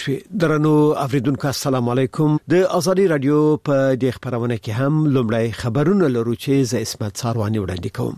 شوي. درنو اوریدونکو السلام علیکم. د ازادي رادیو په د خبرونه کې هم لومړی خبرونه لرو چې ز اسمت ساروانی وړاندې کوم.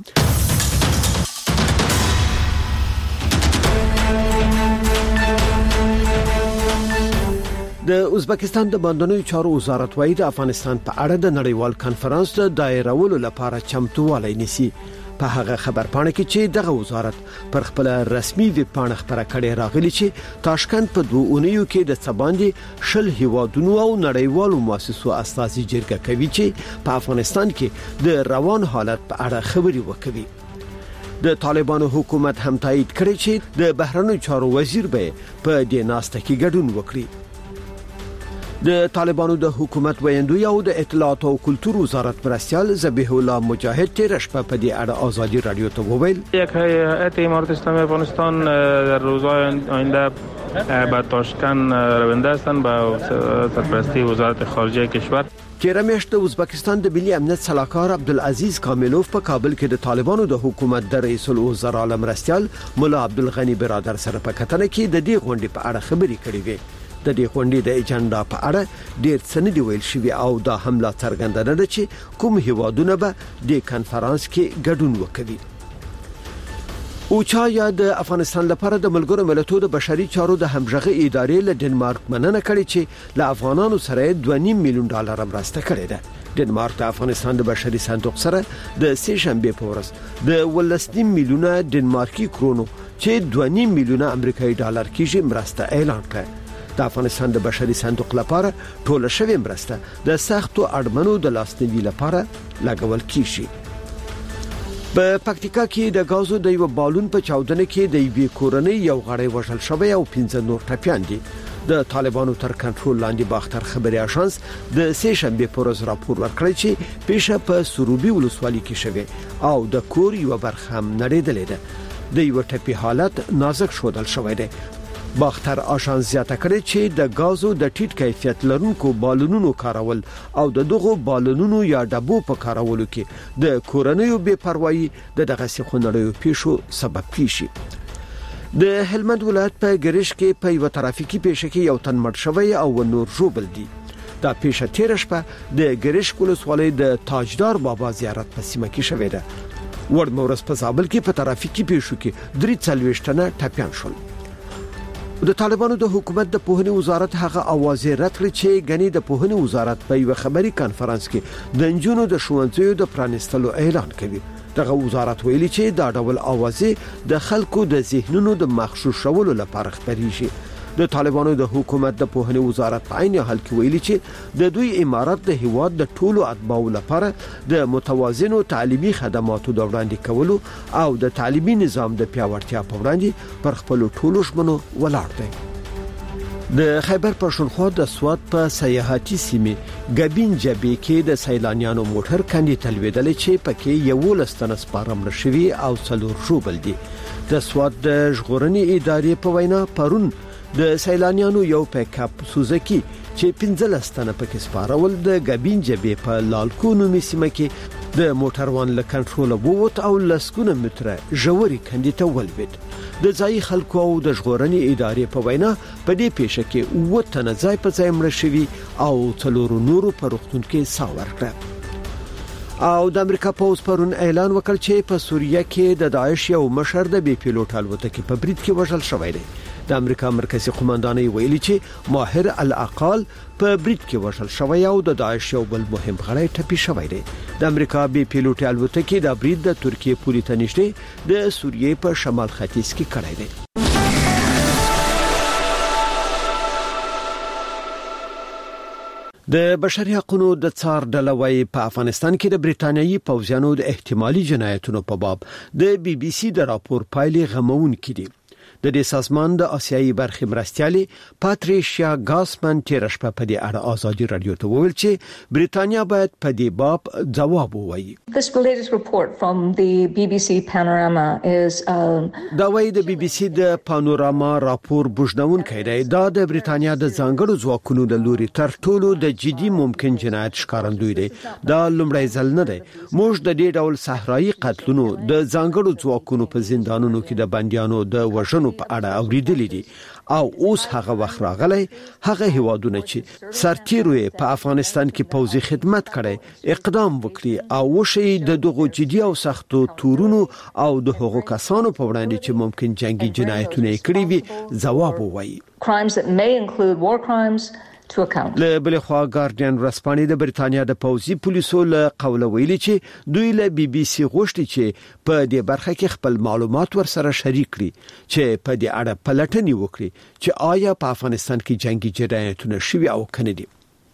د ازبکستان د باندنوي چارو وزارت وايي د افغانستان په اړه د نړیوال کانفرنس د دایرولو لپاره چمتووالی نیسي. په هغه خبرپاڼه کې چې دغه وزارت پر خپل رسمي ویب پاڼه خبره کړې راغلي چې تاشکند په 2 اونیو کې د سباندې شل هیوادونو او نړیوالو مؤسسو استازي جرګه کوي چې په افغانستان کې د روان حالت په اړه خبري وکړي. د طالبانو حکومت هم تایید کړی چې د بهرنیو چارو وزیر به په دې ناسته کې ګډون وکړي. د طالبانو د حکومت ویندوی او د اطلاعات او کلتور وزارت مرستیال ذبیح الله مجاهد تیر شپه په دې اړه آزادی رادیو ته وویل یک هیئت امارت اسلامی افغانستان در روزهای آینده به تاشکند رونده هستند به سرپرستی وزارت خارجه کشور. تیر میاشت د ازبکستان د ملي امنیت سلاکار عبدالعزیز کاملوف په کابل کې د طالبانو د حکومت د رئیس الوزرا مرستیال مولا عبدالغنی برادر سره په کتنه کې د دې غونډې په اړه خبري کړې وې. د دې غونډې د ایجنډا په اړه ډېر څه نه دی ویل شوی او دا حمله څرګنده ده چې کوم هیوادونه به د کانفرنس کې ګډون وکړي. اوچا یا د افغانستان لپاره د ملګرو ملتونو د بشري چارو د همغږي ادارې له ډنمارک مننه کړې چې له افغانانو سره $2.5 میلیون مرسته کړې ده. ډنمارک د افغانستان د بشري صندوق سره د سه شنبه په ورځ د $19 میلیون ډنمارکي کرونو چې $2.5 میلیون امریکایي ډالر کېږي مرسته اعلان کړه. د افغانستان د بشري صندوق لپاره ټول شوی مرسته د سختو اړمنو د لاسنیوي لپاره لګول کیږي. په پکتیکا کې د غازو د یو بالون په چاودنه کې د یوې کورنۍ یو غړی وژل شوی او 15 نور ټپیان دي. د طالبانو تر کنټرول لاندې باختر خبري اژانس د سه شنبه پر ورځ راپور ورکړی چې پیښه په سروبي ولسوالۍ کې شوه او د کور یو برخه هم نړیدلې ده. د یو ټپي حالت نازک شودل شوی دی. باختر آشان زیاته کړی چې د غازو د ټیټ کیفیت لرونکو بالونونو کارول او د دغو بالونونو یا ډبو په کارولو کې د کورنیو بے پروايي د دغه سخونړیو پیښو سبب کیږي. د هلمند ولایت په ګریش کې په یو ترافیکي پیښه کې یو تن مړ شوی او نور ژوبل دي. دا پیښه تیر شپه د ګریش ولسوالۍ د تاجدار بابا زیارت په سیمه کې شوې ده. وړ مورس په زابل کې په ترافیکي پیښو کې 43 تنه ټپیان شول. د طالبانو د حکومت د پوهنې وزارت هغه اوازې رد کړې چې غني د پوهنې وزارت په یو خبري کانفرنس کې د انجونو د ښوونځیو د پرانستلو اعلان کوي. دغه وزارت ویلي چې دا ډول اوازې د خلکو د ذهنونو د مخشوش شولو لپاره خبريږي. د طالبانو د حکومت د پوهنې وزارت په عین حال کې ویلي چې د دوی امارت د هیواد د ټولو اتباعو لپاره د متوازنو تعلیمي خدماتو د وړاندې کولو او د تعلیمي نظام د پیاوړتیا په وړاندې پر خپل ټولو ژمنو ولاړ دی. د خیبر پښتونخوا د سواد په سیاحتي سیمه ګبین جبې کې د سیلانیانو موټر کندې تلویدل چې پکې یو لستنه سپارم رشوي او څلور ژوبل دي. د سواد د ژغورنې ادارې په وینا پرون د سیلانیانو یو پک اپ سوزکی چې 15 تنه پکې سپارول د ګبین جبې په لالکونو سیمه کې د موټروان له کنټرول ووت او لسکونه متره ژوري کندې ته ولوید. د ځای خلکو او د ژغورنې ادارې په وینا په دې پیښه کې 9 تنه ځای په ځای مړ شوي او څلور نورو په روغتون کې ساه ورکړه. او د امریکا پوز پرون اعلان وکړ چې په سوریه کې د داعش یو مشر د بي پيلوټ الوتکې په برید کې وژل شوی دی. د امریکا مرکزی قوماندانۍ ویلي چې ماهر الاقال په برید کې وژل شوی او د داعش یو بل مهم غړی ټپي شوی دی. د امریکا بي پيلوټ الوتکې د برید د ترکیه پوري ته نږدې د سوریې په شمال ختیځ کې کړی دی. د بشري حقوقو د څار ډلوي په افغانستان کې د بریټانیایي پوځیانو د احتمالي جنایتونو په باب د BBC د راپور پایلې غمون کړي. د دې سازمان د آسیایي برخې مرستیالي پاتریشیا ګاسمن تیر شپه په دې اړه آزادي رادیو ته وویل چې بریټانیا باید په دې باب ځواب ووایي. This latest report from the BBC Panorama is دا وايي د BBC د پانوراما راپور بوجنونکی دی. دا د بریټانیا د ځانګړو ځواکونو د لوري تر ټولو د جدي ممکن جنایت ښکارندوی دی. دا لومړی ځل نه دی. موږ د دې ډول صحرایي قتلونو د ځانګړو ځواکونو په زندانونو کې د بنديانو د وژنو کړنو په اړه اوریدلې دي او اوس هغه وخت راغلی هغه هیوادونه چې سرتیرو په افغانستان کې پوځي خدمت کړي اقدام وکړي او وشي د دغو جدي او سختو تورونو او د هغو کسانو په وړاندې چې ممکن جنگي جنایتونه کړي وي ځواب ووایي. Crimes that may include war crimes to account. له بل خوا ګارډین رسپانې د بریتانیا د پوځي پولیسو له قوله ویلي چې دوی له بي بي سي غوښتي چې په دې برخه کې خپل معلومات ورسره شریک کړي چې په دې اړه پلټنې وکړي چې آیا په افغانستان کې جنگي جنایتونه شوي او کنه دي.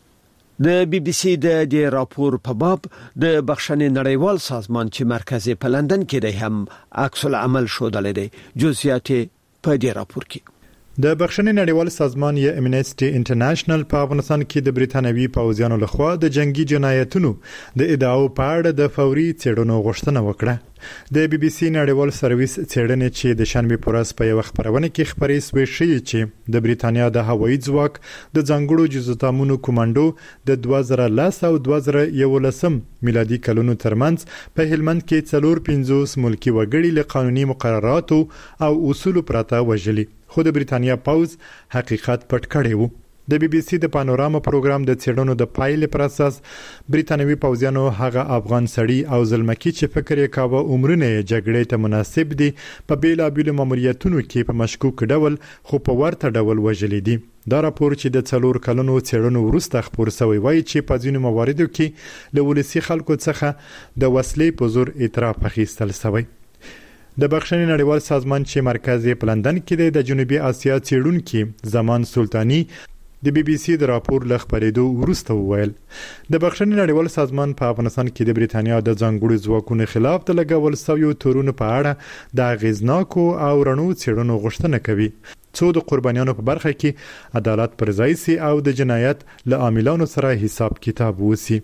د بي بي سي د راپور په باب د بخښنې نړیوال سازمان چې مرکز په لندن کې دی هم عکس العمل شودل دی. جزئیات په دې راپور کې د بخښنې نړیوال سازمان یا امنیسټي انټرنیشنل په افغانستان کې د بریتانوي پوځیانو لخوا د جنگي جنایتونو د ادعاو په اړه د فوري څېړنو غوښتنه وکړه. د بي بي سي نړیوال سرویس څېړنې چې د شنبه په ورځ په یو خبرونه کې خبرې شوې چې د بریتانیا د هوایي ځواک د ځانګړو جزوتامونو کمانډو د 2010 او 2011 میلادي کلونو ترمنځ په هلمند کې 450 ملکی وګړي له قانوني مقرراتو او اصولو پرته وژلي، خو د بریتانیا پوځ حقیقت پټ کړی و. د بي بي سي د پانوراما پروګرام د څېړنو د پایلې پر اساس بریتانوي پوځیانو هغه افغان سړي او زلمکی چې فکر یې کاوه عمرونه جګړې ته مناسب دي په بیلابیلو ماموریتونو کې په مشکوک ډول خو په ورته ډول وژلي دي. دا راپور چې د 4 کلونو څېړنو وروسته خبر شوی وایي چې په ځینو مواردو کې له ولسي خلکو څخه د وسلې په زور اعتراف اخیستل شوی. د بخښنې نړیوال سازمان چې مرکز یې په لندن کې دی د جنوبي اسیا څېړونکي زمان سلطانی د بي بي سي د راپور له خبرېدو وروسته وویل د بخښنې نړیوال سازمان په افغانستان کې د بریتانیا د ځانګړو ځواکونو خلاف د لګول شویو تورونو په اړه د اغیزناکو او رڼو څېړنو غوښتنه کوي څو د قربانیانو په برخه کې عدالت پر ځای سي او د جنایت له عاملانو سره حساب کتاب وسی.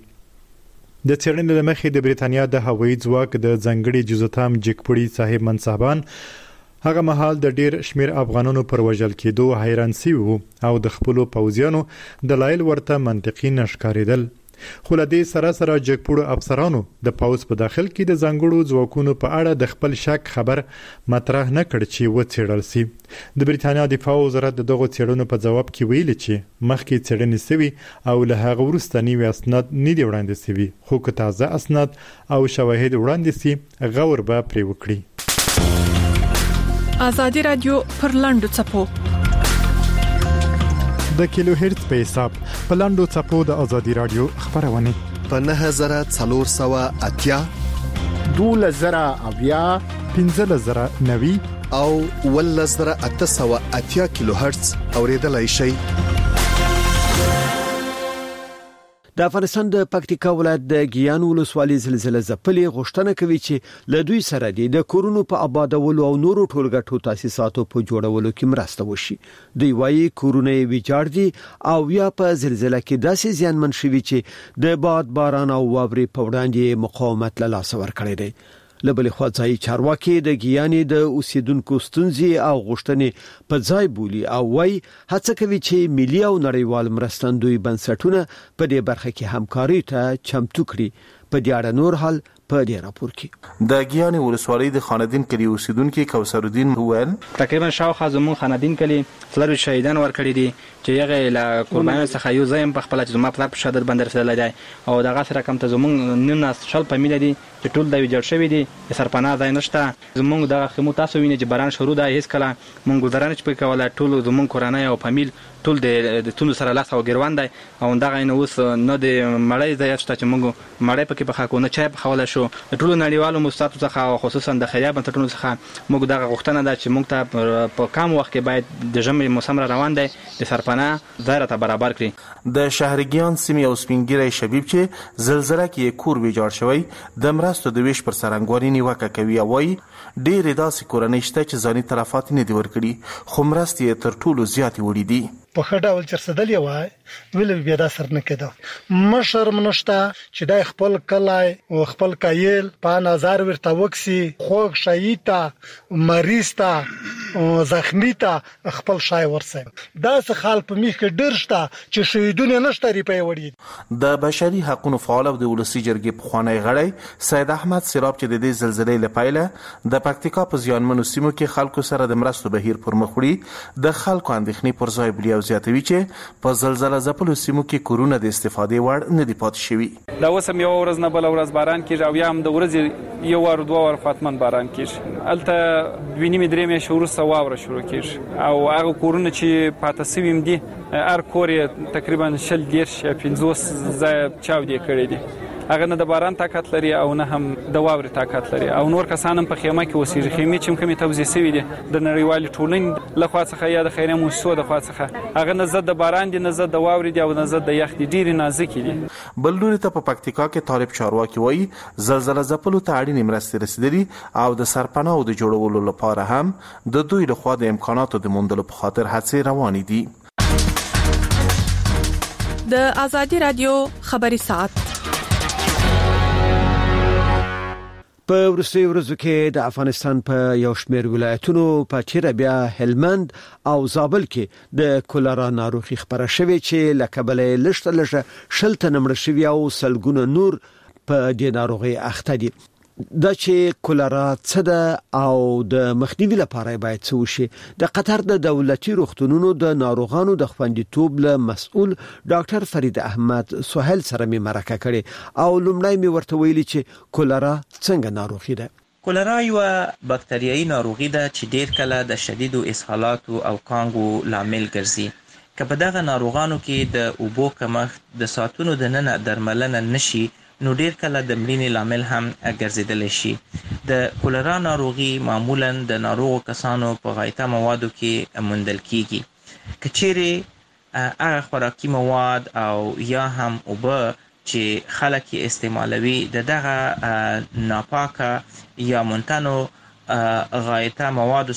د څېړنې له مخې د بریتانیا د هوایي ځواک د ځانګړي جزوتام جګپړي صاحب منصبان هغه مهال د ډیر شمیر افغانانو پر وژل کېدو حیران شوي وو او د خپلو پوځیانو دلایل ورته منطقي نشکارېدل. خو له دې سره جګپړو افسرانو د پوځ په داخل کې د ځانګړو ځواکونو په اړه د خپل شک خبر مطرح نه کړ چې وڅېړل شي. د بریتانیا دفاع وزارت دغه څېړنو په جواب کې ویلي چې مخکې څېړنې شوي او له هغه وروسته نوي اسناد نه دي وړاندې شوي، خو که تازه اسناد او شواهد وړاندې شي غور به پرې وکړي. آزادی رادیو پر لاندو چپو د کیلو هرتز په حساب په لاندو چپو د آزادی رادیو خبرونه په 9480 2000 1590 او 1880 کیلو هرتز اوریدلای شئ. د افغانستان د پکتیکا ولایت د ګیان ولسوالۍ زلزلې ځپلې غوښتنه کوي چې له دوی سره د کورونو په آبادولو او نورو ټولګټو تاسیساتو په جوړولو کې مرسته وشي. دوی وايي کورونه ویجاړ دي او یا په زلزلې کې داسې زیانمن شوي چې د باد باران او واورې په وړاندې مقاومت له لاسه ورکړي دي. لبل خو ځای چارواکي د ګیانې د اوسیدونکو ستونزې او غوښتنې په ځای بولی او وايي هڅه کوي چې ملي او نړیوال مرستندوی بنسټونه په دې برخه کې همکاري ته چمتو کړي. په دې اړه نور حال په دې راپور کې د ګیانې ولسوالۍ د خاندین کلی اوسیدونکو کوثر الدین وویل تقریبا شاوخوا زمون خاندین کلی فلر شهیدان ورکړي دي چې هغه له قربانیانو څخه یو ځای په خپل چې زما په په شهادت باندې رسیدل دي او دغه سره کم ته زمون نن شل په میله دي چې ټول د ویجاړ شوی دي سرپناه ځای نشته. زمون دغه خمو تاسو ویني چې باران شروع ده هیڅ کله مونږ ګذرانه چې په کوله ټول زمون کورانه او فامیل ټول د تونو سره لاس او ګروان دی او دغه نه اوس نه د مړی ځای شته چې مونږ مړی پکې په خاکونه چای په خوله شو. ټول نړیوالو مستعد څخه او خصوصا د خیریه بنسټونو څخه موږ دغه غوښتنه ده چې موږ ته په کم وخت کې باید د ژمي موسم را روان دی د سرپناه ځای ته برابر کړي. د شهرګیان سیمې او سپینګیری شبیب چې زلزلې کې کور ویجاړ شوی د مرستو د ویش پر سرنګواري نیوکه کوي او وايي ډېر داسې کورنۍ شته چې ځاني تلفات نه دي ورکړي خو مرستې تر ټولو زیاتې وړي دي. په خډاول چرسدل یو ویل بیا دا سر نه کېده مشر منشتا چې د خپل کلای او خپل کایل په نظر ورته وکسي خوږ شایتا مریضتا زخمی ته خپل شای ورسه دا څه خال په میخ کې ډرشتا چې شهیدونه نشته ری په وړي د بشري حقوقو فعال او د ولسی جرګې په خوانی غړی سید احمد سیراب چې د دې زلزلې لپاره د پکتیکا په زیانمنو سیمو کې خلکو سره د مرستو بهیر پر مخ وړي د خلکو اندېښنې پر ځای بلی او زیاتوي چې په زلزلہ ځپلو سیمو کې کورونه د استفادې وړ نه دي پاتې شوي دا اوس هم یو ورځ نه بل ورځ باران کیږي او یا هم د ورځې یو ور دوه ور فاتمن باران کیږي الته دوینی مدرې مې شروع سواوره شروع کیږي او هغه کورونه چې پاتې سویم دي هر کور تقریبا 10 یا 50 ځای چاودې کړي دي هغه نه د باران طاقت لري او نه هم د واوري طاقت لري او نور کسان هم په خیمه کې اوسېږي خیمه چې کومه توزیع شوی دي د نړیوال ټولنې لخوا څخه یا د خیریه مؤسسو د خوا څخه هغه نه زد د باران دي نه زد د واوري دي او نه زد د یخ دي ډیر نازک دي بل لوري ته په پکتیکا کې طالب چارواکي وایي زلزلہ ځپلو ته اړینې مرستې رسیدلي او د سرپناه د جوړولو لپاره هم د دوی لخوا د امکاناتو د موندلو په خاطر هڅې روانې دي. د آزادي رادیو خبري ساعت په ورسته ورځو کې د افغانستان په یو شمېر ولایتونو په تیر بیا هلمند او زابل کې د کولرا ناروغي خبره شوې چې لکبلې لشته شلته نمړ شوی او سلګونه نور په دې ناروغي اخته دي. دا چې کولرا څه ده او د مخنیوي لپاره باید څه وشي د قطر د دولتي روغتونونو د ناروغانو د خوندیتوب له مسؤل ډاکټر فرید احمد سهیل سره می مرکه کړي او لومړی می ورته ویلي چې کولرا څنګه ناروغي ده. کولرا یو باکتریایي ناروغي ده چې ډیر کله د شدیدو اسهالات او کانګو لامل ګرځي که په دغه ناروغانو کې د اوبو کمښت د ساتونو د نن درملنه نشي نو ډیر کله د مړینې لامل هم ګرځیدل شي. د کولرا ناروغي معمولا د ناروغو کسانو په غایطه موادو کې موندل کیږي که چیرې هغه خوراکي مواد او یا هم اوبه چې خلک یې استعمالوي د دغه ناپاکه یا منتنو غایطه موادو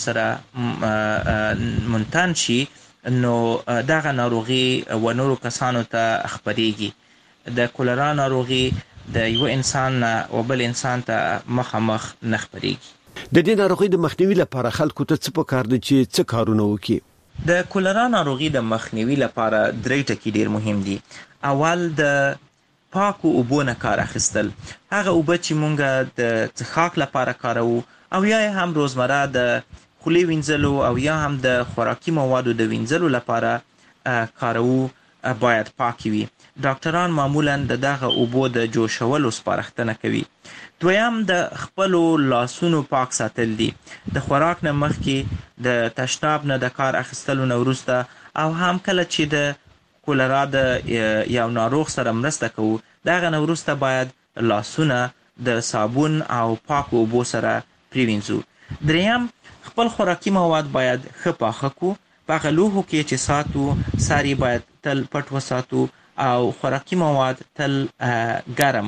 سره منتن شي نو دغه ناروغي و نورو کسانو ته خپريږي. د کولرا ناروغي د یو انسان او بل انسان ته مخامخ نه خپريږي. د دې ناروغي د مخنیوي لپاره خلکو ته څه پکار دي چې څه کارونه وکړي؟ د کولرا ناروغي د مخنیوي لپاره درې ټکي ډیر مهم دي. اول د پاکو اوبو نه کار اخیستل، هغه اوبه چې مونږ د څښاک لپاره کاروو او یا هم روزمره د خولې وینځلو او یا هم د خوراکي موادو د وینځلو لپاره کاروو باید پاکي وي. ډاکټران معمولا د دغه اوبو د جوشولو سپارښتنه کوي. دویم د خپلو لاسونو پاک ساتل دي. د خوراک نه مخکې د تشناب نه د کار اخیستلو نه وروسته او هم کله چې د کولرا د یو ناروغ سره مرسته کوو دغه نه وروسته باید لاسونه د صابون او پاک اوبو سره پریوینځو. دریم خپل خوراکي مواد باید ښه پاخه کړو. په هغه لوښو کې چې ساتو ساري باید تل پټ وساتو او خوراکي مواد تل ګرم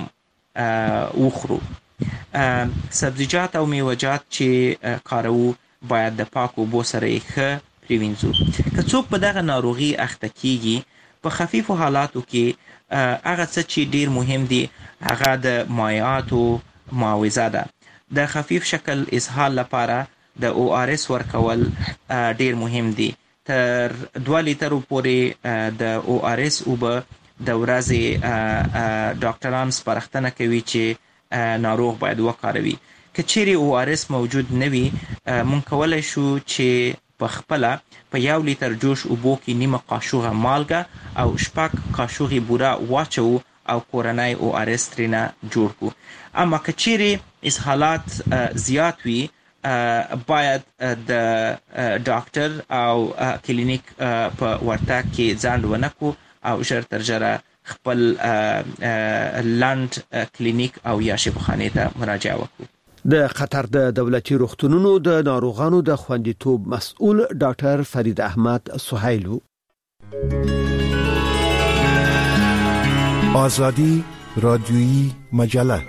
وخورو. سبزیجات او میوه‌جات چې کاروو باید د پاکو اوبو سره یې ښه پریوینځو. که څوک په دغه ناروغي اخته کیږي په خفیفو حالاتو کې هغه څه چې ډیر مهم دي هغه د مایعاتو معاوضه ده. د خفیف شکل اسهال لپاره د ORS ورکول ډیر مهم دي. تر 2 لیترو پورې د ORS اوبه د ورځې ډاکټران سپارښتنه کوي چې ناروغ باید وکاروي. که چیرې ORS موجود نه وي مونږ کولی شو چې په خپله په 1 لیتر جوش اوبو کې نیمه قاشوغه مالګه او 6 قاشوغې بوره واچو او کورنۍ ORS ترېنه جوړ کړو. اما که چیرې اسهالات زیات وي باید د ډاکټر او کلینیک په ورتګ کې ځنډ ونه کړو او ژر تر ژره خپل لند کلینیک او یا شفاخانې ته مراجعه وکړو. د قطر د دولتي روغتونونو د ناروغانو د خوندیتوب مسؤل ډاکټر فرید احمد سهیل. آزادی رادیویی مجله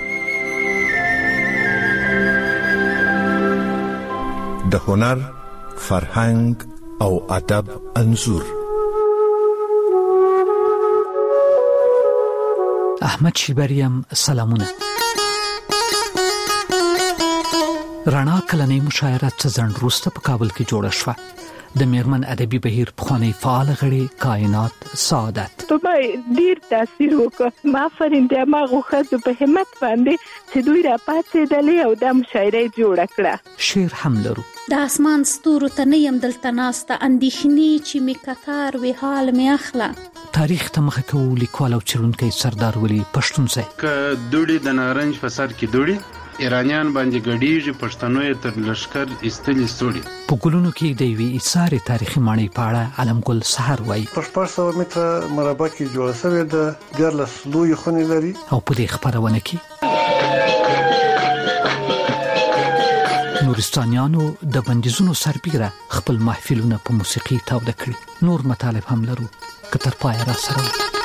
د هنر، فرهنګ او ادب انځور. احمد شیبریم سلامونه. رڼا کلنۍ مشاعره څه ځنډ وروسته په کابل کې جوړه شوه. د میرمن ادبي بهیر پخوانی فعال غړي کائنات سعادت په ما ډیر تاثیر وکړ. ما فرینده ما غوښه په همت باندې چې دوی را پاتېدلې او د مشاعره جوړه کړه. شعر هم لرو. د اسمان ستورو ته نه يم دلته ناسته اندېښنې چې می کتار وی حال می اخلا. تاریخ ته مخه کوو لیکوال او څېړونکی سردار ولی پښتونزی. که دوړي د نارنج په سر کې دوړي ایرانیان باندې ګډیږي پښتنو یې تر لشکر استلی سوري. په ګلونو کې د وی ایثار تاریخي ماڼۍ په اړه علم ګل سحر وایي. 500 متره مربع کې جوړه شوې ده، 14 لوی خونې لري. او په دې خبرونه کې نورستانیانو د بندیزونو سربیره خپل محفلونه په موسیقي تاوده کړي. نور مطالب هم لرو که تر پای را سره.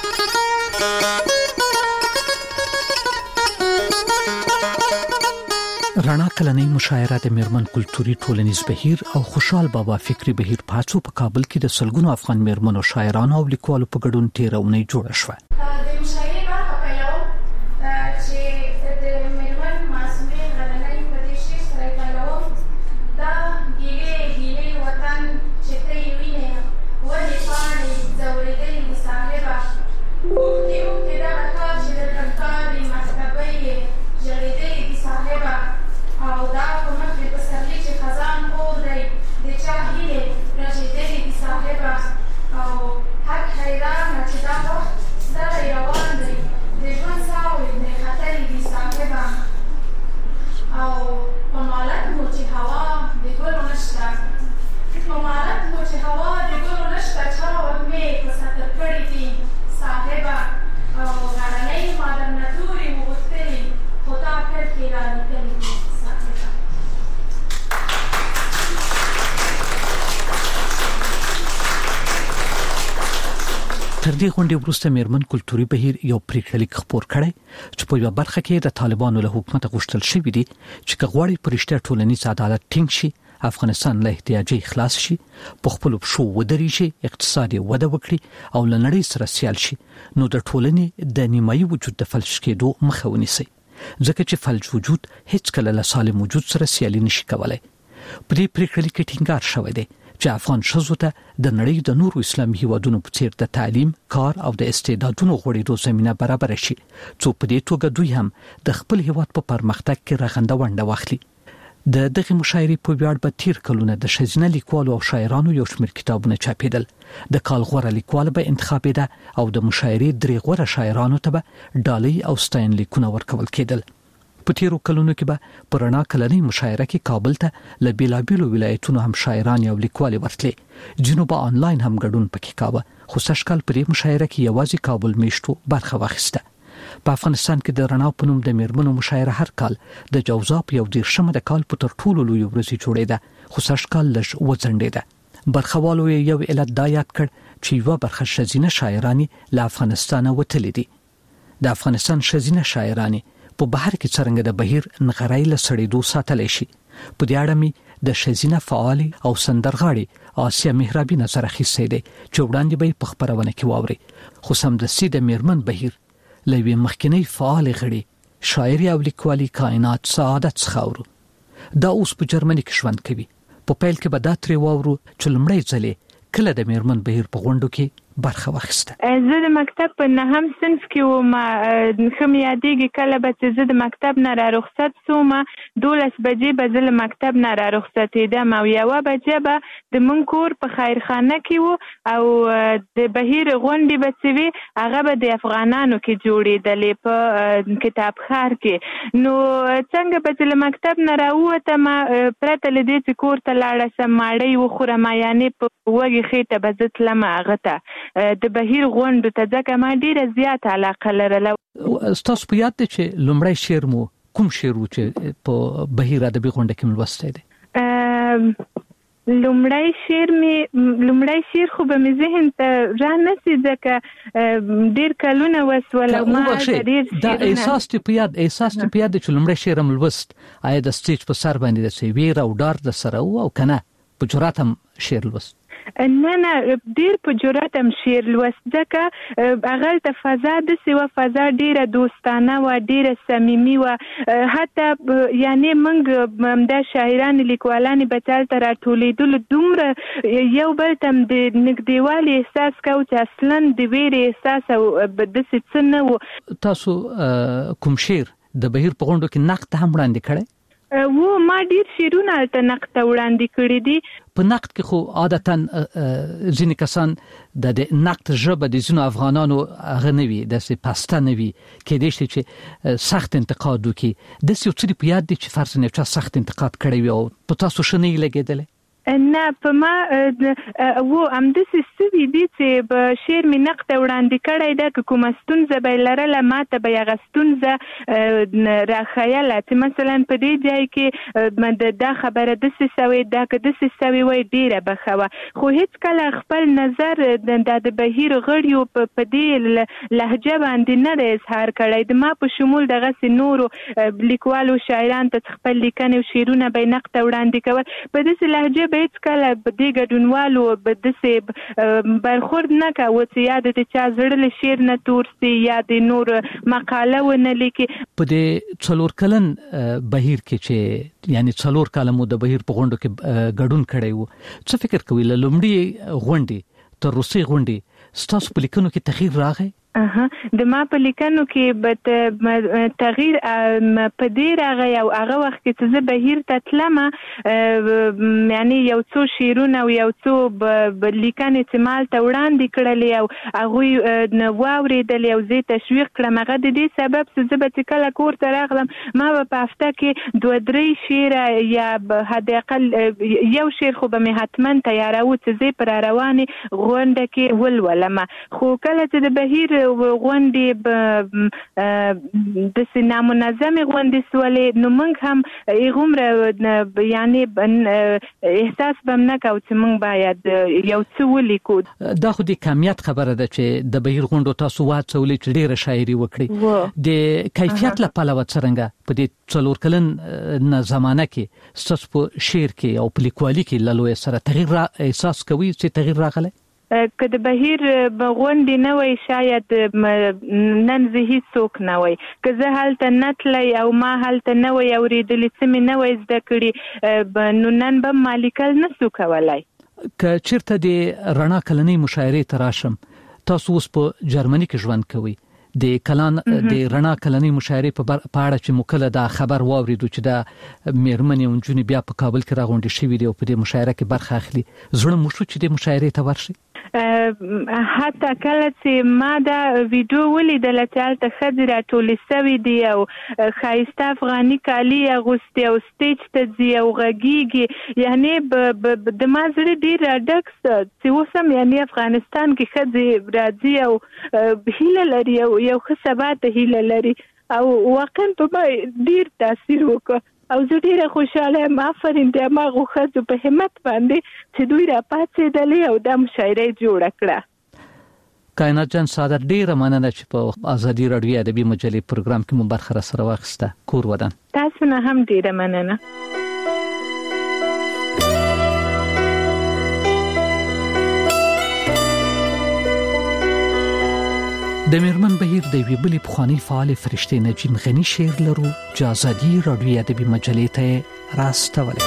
رڼا کلنۍ مشاعره د میرمن کلتوري ټولنیز بهیر او خوشحال بابا فکری بهیر پاتو په کابل کې د سلګونو افغان میرمنو شاعرانو او لیکوالو په ګډون تیرونه جوړه شوه. تر دې غونډې وروسته میرمن کلتوري بهیر یو پریکړه خپور کړي چې په یو برخه کې د طالبانو له حکومت غوښتل شوی دی چې کغواړي پرشته ټولنیز عدالت ټینګ شي، افغانستان له احتیاجي خلاص شي، په خپل شو ودرېږي، اقتصادي وده وکړي او له نړۍ سره سیال شي، نو د ټولنې د نیمایي وجود د فلج کېدو مخه ونیسي، ځکه چې فلج وجود هیڅ کله له سالم وجود سره سیالي نشي کولای. په دې پریکړه کې ټینګار شوی دی چې افغان ښځو ته د نړۍ د نورو اسلامي هیوادونو په څیر د تعلیم، کار او د استعدادونو غوړېدو زمينه برابر شي، څو په دې توګه دوی هم د خپل هیواد په پرمختګ کې رغنده ونډه واخلي. د دغه مشاعرې په ویاړ به تیر کلونه د ښځینه لیکوالو او شاعرانو یو شمېر کتابونه چاپېدل. د کال غوره لیکوال به انتخابېده او د مشاعرې درې غوره شاعرانو ته به ډالۍ او ستاینلیکونه ورکول کېدل. په تیرو کلونو کې به په رڼا کلنۍ مشاعره کې کابل ته له بیلابیلو ولایتونو هم شاعران او لیکوال ورتلي. ځینو به آنلاین هم ګډون پکې کاوه، خو سږکال په دې مشاعره کې یوازې کابل میشتو برخه واخیسته. په افغانستان کې د رڼا په نوم د میرمنو مشاعره هر کال د جوزا په 11 د کال په تر ټولو لوی ورځ جوړېده، خو سږکال لږ وځنډېده. برخوالو یو علت دا یاد کړ چې یو برخه ښځینه شاعرانی له افغانستانه وتلې دي. د افغانستان ښځینه شاعرانی په بهر کې څرنګه د بهیر نغړای له سړېدو ساتلې شي. په دې اړه می د ښځینه فعالي او سندرغاړي آسیا مهرابي نظر اخیستی دی چې وړاندې به په خبرونه کې واوري. خو سمدستي د میرمن بهیر لوي مخکنی فعال غړي شاعري او لیکوالي کائنات سعادت څخاورو. دا اوس په جرمني کې ژوند کوي. په پیل کې به دا تری واورو چې لمړی ځلې کله د میرمن بهیر په غونډو کې برخه واخیسته. زه د مکتب په 9م صنف کې وم. خم یادېږي کله به چې زه د مکتب نه را رخصت سوم، 12 بجې به زه له مکتب نه را رخصتېدم او 1 بجې به د مونږ کور په خیرخانه کې و او د بهیر غونډې به چې وي هغه به د افغانانو کې جوړېدلې په کتابخانه کې. نو څنګه به چې له مکتب نه راووتم پرته له دې چې کور ته لاړه شم ماړۍ وخورم، یعنې په وږې خېټه به زه تلم هغه ته د بهیر غونډو ته، ځکه ما ډیره زیاته علاقه لرله. ستاسو په یاد دی چې لومړی شعر مو کوم شعر و چې په بهیر ادبي غونډه کې لوستی دی؟ لومړی شعر خو به مې ذهن ته رانسي ځکه ډیر کلونه وسول او ما ډیر دا احساس ته په یاد چې لومړی شعر هم لوست، آیا د سټیج په سر باندې د ویر او ډار د سره او کنه په جرأت هم شعر لوست؟ نه ډیر په جرأت هم شعر لوست ځکه هغه ته فضا د سیوا فضا ډیره دوستانه و ډیره صمیمي و حتی یعنی موږ د شاعرانو لیکوالانو په تل تر ټولیدل دومره یو بل تم د نګدیوالي احساس کوي چې اصلا د ویرې احساس او د څه نه و. تاسو کوم شعر د بهیر په غونډو کې نقد هم وړاندې کړی؟ ما ډیر شعرونه ته نقد وړاندې کړی دي. په نقد کې خو عادتاً ځینې کسان د نقد ژبه د ځینو افغانانو هغه نه وي، داسې پسته نه وي، کېدای شي چې سخت انتقاد وکړي. داسې یو څه په یاد دي چې فرض نه چا سخت انتقاد کړی وي او په تاسو ښه نه لګېدلی؟ نه په ما و همداسې سوي دي چې به شعر مې نقد وړاندې کړی ده که کومه ستونزه به یې لرله ما ته به یې هغه ستونزه راښیله چې مثلا په دې ځای کې دا خبره داسې سوې دا که داسې سوې وای ډېره به ښه وه، خو هېڅکله خپل نظر د بهیر غړیو په دې لهجه باندې نه دی اظهار کړی. د ما په شمول دغسې نورو لیکوالو شاعرانو ته خپل لیکنې او شعرونه به یې نقد وړاندې کول په داسې لهجه به هېڅکله په دې ګډونوالو به داسې برخورد نه کوو چې یا د چا زړه له شعر نه تور سي یا د نور مقاله ونه لیکي. په دې 4 کلن بهیر کې چې یعنی 4 کاله مو د بهیر په غونډو کې ګډون کړی وو، څه فکر کوئ له لومړۍ غونډې تر روسي غونډې ستاسو په لیکنو کې تغییر راغی؟ د ما په لیکنو کې به تغییر په دې راغی او هغه وخت کې چې زه بهیر ته تلم یعنی یو څو شعرونه او یو څو لیکنې چې ما هلته وړاندې کړلې او هغوی واورېدلې او زه یې تشویق کړم. هغه د دې سبب چې زه به چې کله کور ته راغلم ما به په هفته کې 2-3 شعره یا حداقل یو شعر خو به مې حتما تیاروو چې زه پر روانې غونډه کې ولولم. خو کله چې د بهیر غونډې داسې نامنظمې غونډې سولې نو موږ هم هغومره یعنی احساس به هم نه کوو چې موږ باید یو څه ولیکو. دا خو د کمیت خبره ده چې د بهیر غونډو تاسو وهڅولئ چې ډېره شاعري وکړئ. د کیفیت له پلوه څرنګه په دې 4 کلن زمانه کې ستاسو په شعر کې او په لیکوالي کې له لویه سره تغییر احساس کوئ چې تغییر راغلی؟ که د بهیر غونډې نه وای شاید نن زه هیڅوک نه وای، که زه هلته نه تللی او ما هلته نه وای اورېدلي څه مې نه وای زده کړي نو نن به ما لیکل نه سو کولی. که چیرته د رڼا کلنۍ مشاعرې ته راشم، تاسو اوس په جرمني کې ژوند کوئ، د کلان د رڼا کلنۍ مشاعرې په اړه چې مو کله دا خبر واورېدو چې دا مېرمنې او نجونې بیا په کابل کې راغونډې شوي دي او په دې مشاعره کې برخه اخلي، زړه مو شو چې د مشاعرې ته ورشئ؟ حتی کله چې ما دا ویډیو ولیدله چې هلته ښځې راټولې سوي دي او ښایسته افغاني کالي اغوستې او سټیج ته ځي او غږیږي، یعنی د ما زړه ډېر راډک سه چې اوس هم یعنی افغانستان کې ښځې راځي او هیله لري او یو ښه سبا ته هیله لري او واقعا په ما ډېر تاثیر وکړ او زه ډېره خوشحاله یم. آفرین د هماغو ښځو په همت باندې چې دوی راپاڅېدلې او دا مشاعره یې جوړه کړه. کائنات جان سعادت، ډېره مننه چې په ازادي راډیو ادبي مجلې پروګرام کې مو برخه راسره واخیسته. کور ودان. تاسو نه هم ډېره مننه. د میرمن بهیر د یوې بلې پخوانۍ فعالې فرشتې نجیم غني شعر لرو چې ازادي راډیو ادبي مجلې ته راستولی.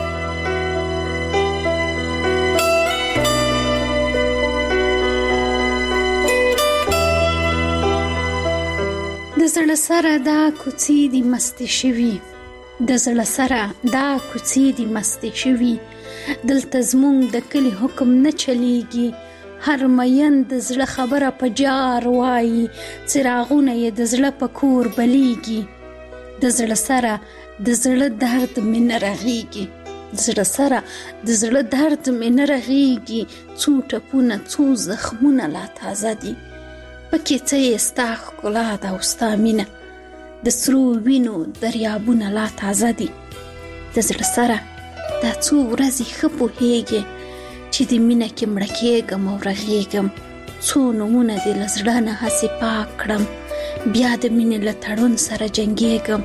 د زړه سره دا کوڅې دي مستې شوي، د زړه سره دا کوڅې دي مستې شوي، دلته زمونږ د کلي حکم نه چلیږي، هر مین د زړه خبره په جار وایي، څراغونه یې د زړه په کور بلیږي، د زړه سره د زړه درد مې نه رغیږي، د زړه سره د زړه درد مې نه رغیږي، څو ټپونه څو زخمونه لا تازه دي، پکې څه یې ستا ښکلا ده او ستا مینه، د سرو وینو دریابونه لا تازه دي، د زړه سره دا څو ورځې ښه پوهیږي چې د مینه کې مړه کېږم او رغېږم، څو نومونه دې له زړه نه هسې پاک کړم، بیا د مینې له تړون سره جنګېږم،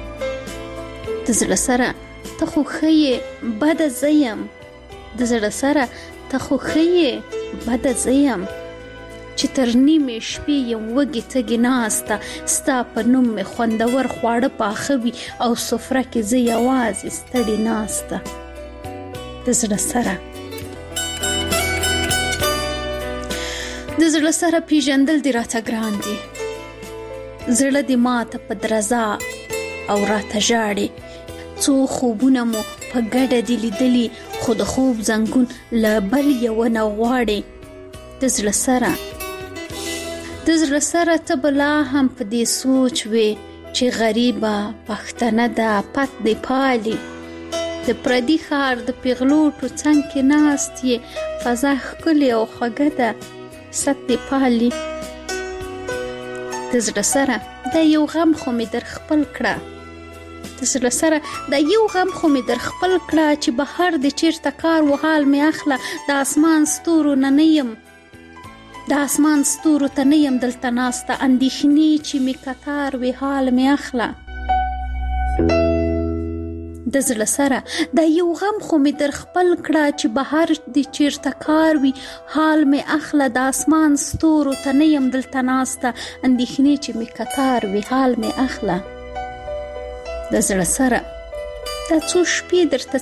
د زړه سره ته خو ښه یې بده زه یم، د زړه سره ته خو ښه بده زه یم چې تر نیمې شپې یم وږې تږې ناسته ستا په نوم مې خوندور خواړه پاخه وي او سفره کې زه یوازې ستړې ناسته د زړه سره د زړه سره پیژندل دې راته ګران دي زړه دې ماته په درزا او راته ژاړي څو خوبونه مو په ګډه دي لیدلي خو د خوب زنګون له بل یوه نه غواړي د زړه سره ته به لا هم په دې سوچ وې چې غریبه پښتنه ده پت دې پالي د پردي ښار د پیغلوټو څنګ کې ناست یې فضا ښکلې او خوږه ده ست دې پالي د زړه سره دا یو غم خو مې در خپل کړه چې بهر د چیرته کار و حال مې اخله د اسمان ستورو ته نه یم دلته ناسته اندېښنې چې مې کتار وي حال مې اخله د زړه سره دا یو غم خو مې در خپل کړه چې بهر د چیرته کار وي حال مې اخله د اسمان ستورو ته نه یم دلته ناسته اندېښنې چې مې کتار وي حال مې اخله د زړه سره دا څو شپې درته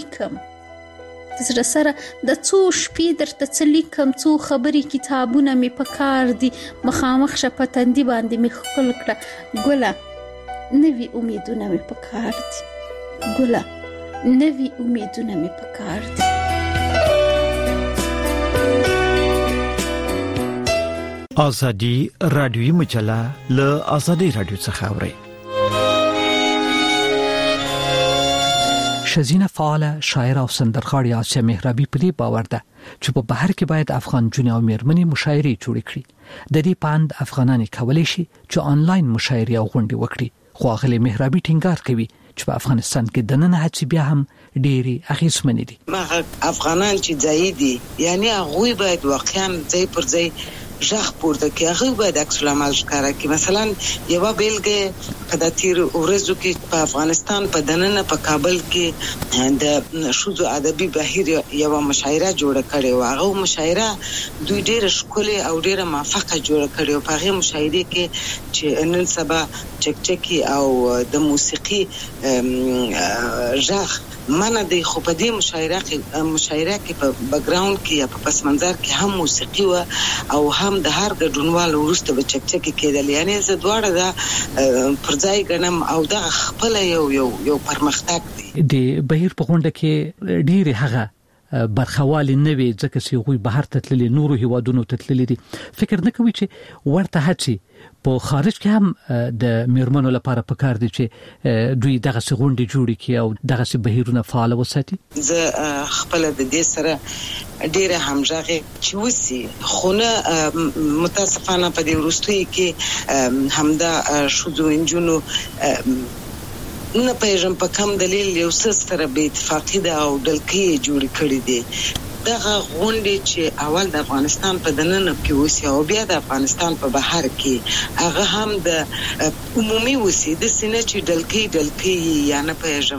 څه لیکم څو خبرې کتابونه مې په کار دي مخامخ شه په تندي باندې مې ښکل کړه ګله نوي امیدونه مې په کار دي ازادي رادیوي مجله له ازادي رادیو څخه اوري شزینه فعاله شاعر او سندرغاړې آسیا مهرابي په دې باور ده چې په بهر کې باید افغان جنې او میرمنې مشاعرې جوړې کړي د دې پاند افغانان کولای شي چې آنلاین مشاعرې او غونډې وکړي خو اغلې مهرابي ټینګار کوي چې په افغانستان کې د نن هڅې بیا هم ډېری اغیزمنې دي افغانان چې ځای دي یعنی هغه باید واقعا ځای پر ځای ژغ پورته کې هغه باید عکس العمل ښکاره کړي مثلا یو بیلګه په داتیر ورځو کې په افغانستان په دننه په کابل کې د شوزو ادبي بهیر یو مشاعره جوړه کړې و هغه مشاعره دوی ډېر ښکلې او ډېر موافقه جوړه کړې و په هغه مشاعره کې چې نن سبا چکچکی او د موسیقي ژغ منه دی خو په دې مشاعره کې په بیکګراوند کې یا په پس منظر کې هم موسیقي و او هم د هر ګډونوال ورسته به چکچکی کېدل یعنی زه دواړه دا پرځای ګڼم او دا خپل یو پرمختګ دی د بهیر په غونډه کې ډېر هغه برخوالي نه وي ځکه چې غوي بهر تتللي نورو هیوادونو تتللي دي فکر نه کوي چې ورته هڅي په خارج کې هم د میرمنو لپاره پکار دي چې دوی دغه غونډې جوړې کړي او دغه بهیرونه فعال وساتي زه خپل د دې سره ډیره همغږي چې وسی خو نه متاسفانه په دې وروستي کې همدا شوزو انجونو نه پېژم په کوم دلیل یو څه سره به اتفاقی ده او دلکې جوړ کړی دي دغه غونډې چې اول د افغانستان په دننه کې وسی او بیا د افغانستان په بهر کې هغه هم د عمومي وسی د سینې چې دلکې یا نه پېژم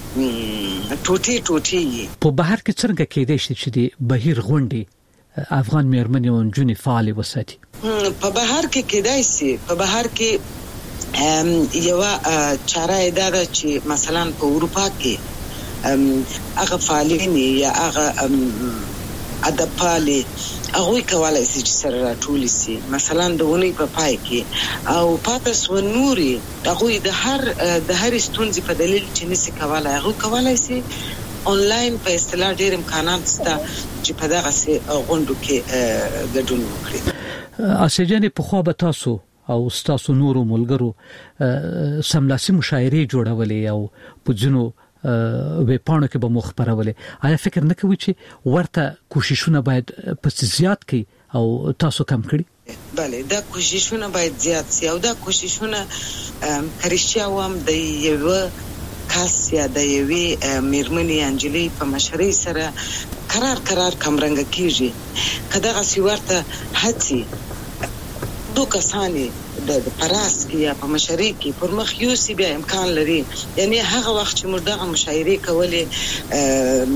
ټوټي په بهر کې څنګه کېدای شي چې د بهیر غونډې افغان میرمنې او جنې فعال وساتي په بهر کې کېدای شي په بهر کې یو چاره دا ده چې مثلا په اروپا کې هغه فعالین یا هغه ادبپالي هغه کولای شي چې سره راټول شي مثلا د ونی په پای کې او پاتس و نوري هغه د هر ستونزې په دلیل چې نسی کولای شي آنلاین په اصطلاح ډېر امکانات شته چې په دغه غونډو کې ګډون وکړي اسجنې په خو به تاسو او تاسو نورو ملګرو سملاسي مشاعرې جوړولې او په جنو وې پاڼو کې به مخبرولې آیا فکر نه کوي چې ورته کوششونه باید په زیات کې او تاسو کم کړی بله دا کوششونه باید زیات شي او دا کوششونه کریشیا وام د یو کاس یا د یوې میرمنې انجلی په مشرۍ سره قرار کمرنګ کیږي کله غسی ورته هڅي دو کسانی د پراس کې یا په مشاري کې پر مخ یو سی بیا امکان لري یعنی هغه وخت چې مرده مشاعره کولې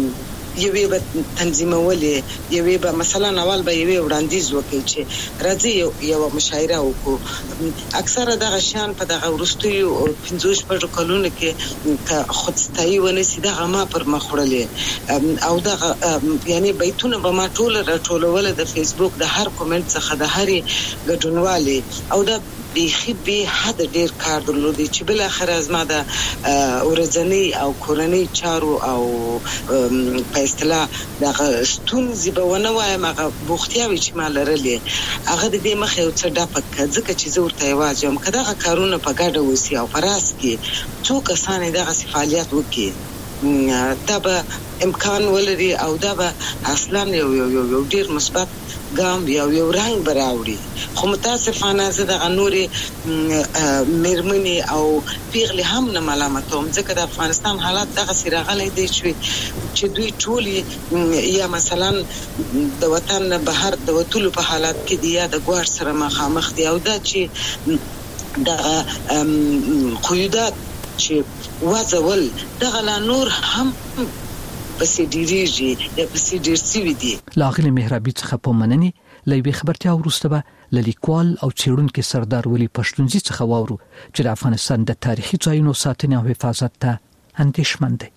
یوې به تنظیمولې، یوې به مثلا اول به یوې وړاندیز وکړي چې راځي یو مشاعره وکړو. اکثره دغه شان په دغه وروستیو 15 کلونو کې خودستایي ونیسي دغه ما پر مخ وړلې او دغه یعنی بیتونه به ما ټولول د فیسبوک د هر کومنټ څخه د هرې ګډونوالې او د بیخي به حد ډیر کار درلودي چې بل اخر از ما د ورځنی او کورنۍ چارو او په اصطلاح د ستونزې به ونه وایم هغه بوختیاوي چې ما لرلې هغه د دې مخ یو څه ډاپک ځکه چې زه ورته یوازې یم که دغه کارونه په ګډه وسي او په راس کې څو کسان دغسې فعالیت وکړي دا به امکان ولري او دا به اصلا یو ډیر مثبت ګام یو رنګ براوړي. خو متاسفانه زه دغه نورې میرمنې او پیغلې هم نه ملامتوم ځکه د افغانستان حالات دغسې راغلی دی چې دوی ټولې یا مثلا د وطن نه بهر د وتلو په حالات کې دي یا د ګواښ سره مخامخ دي او دا چې دغه قیودات چې وځول دغه لا نور هم پسې ډیریږي یا پسې ډیر سوي دي. لاغلي مهرابي څخه په مننې لوي خبرتیا وروسته به لیکوال او څېړونکي سردار ولی پښتونزي څخه واورو چې د افغانستان د تاریخي ځایونو ساتنې او حفاظت ته اندېښمن دي.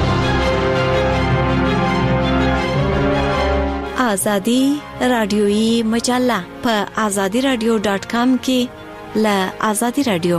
آزادی رادیویی مجله په azadiradio.com کې ل آزادی رادیو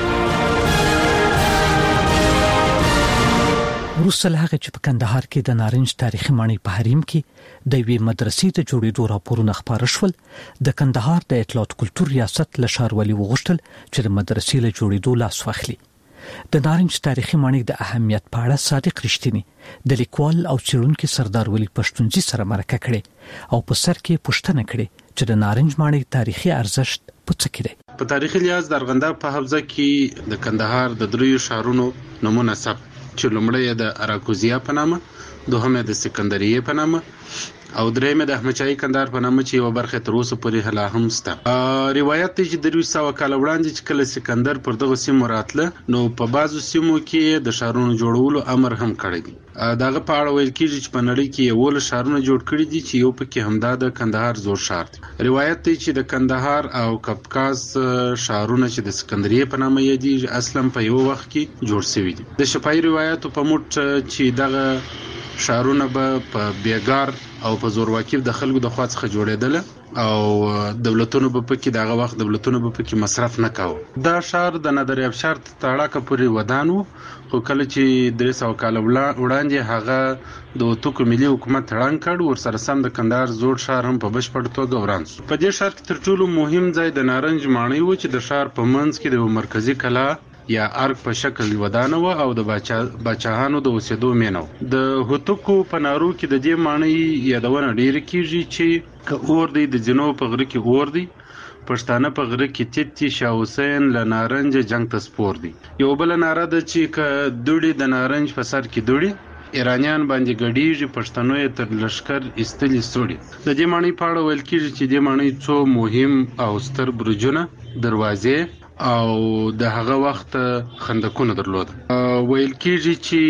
وروسته له هغه چې په کندهار کې د نارنج تاریخي ماڼۍ په حریم کې د یوې مدرسې ته جوړېدو راپورونه خپاره شول. د کندهار د اطلاعات کلتور ریاست له ښاروالۍ وغوښتل چې د مدرسې له جوړېدو لاس واخلي. د نارنج تاریخي ماڼۍ د اهمیت په اړه صادق رښتینی د لیکوال او څېړونکي سردار ولی پښتونزي سره مرکه کړې او په سر کې پوښتنه کړې چې د نارنج ماڼۍ تاریخي ارزښت په څه کې دی. په تاریخي لحاظ د ارغنداب په حوزه کې د کندهار د دریو ښارونو نمونه ثبت چې لومړی د اراکوزیا په نامه، دوهم د سکندریه په نامه او درېمه د احمد شاهي کندهار په نامه چې یو برخه تر اوسه پورې هلا هم شته. روایت دی چې د 200 کال وړاندې چې کله سکندر پر دغه سیمو راتله نو په بعضو سیمو کې د ښارونو جوړولو امر هم کړی دی. دغه په اړه ویل کېږي چې په نړۍ کې یو ښارونه جوړ کړي دي چې یو پکې همدا د کندهار زوړ ښار دی. روایت دی چې د کندهار او کپکاس ښارونه چې د سکندریه په نامه یادېږي اصلا په یو وخت کې جوړ شوي دي. د شفاهي روایتو په موټ چې دغه ښارونه به په بیګار او په زورواکي د خلکو د خوا څخه جوړېدل او دولتونو به پکې دغه وخت دولتونو به پکې مصرف نه کاوه. دا ښار د نادر افشار تړاکه پورې ودان و، خو کله چې 300 کال وړاندې هغه د توکو ملي حکومت تړان کړ ورسره سم د کندهار زوړ ښار هم په بشپړ توګه وران شو. په دې ښار کې تر ټولو مهم ځای د نارنج ماڼۍ و چې د ښار په منځ کې د مرکزی کلا یا ارګ په شکل ودانه و او د باچاهانو د اوسېدو مینه و. د هوتکو په نارو کې د دې ماڼۍ یادونه ډېره کېږي چې که اور دی د ځینو په غره کې اور دی، پښتانه په غره کې تیتی شاه حسین له نارنج جنگ ته سپور دی. یو بل ناره ده چې که دوړي د نارنج په سر کې دوړي ایرانیان باندې ګډیږي پښتنو یې تر لشکر استلی سوړي. د دې ماڼۍ په اړه ویل کېږي چې دې ماڼۍ څو مهم او ستر برجونه، دروازې او د هغه وخت خندقونه درلوده. ویل کېږي چې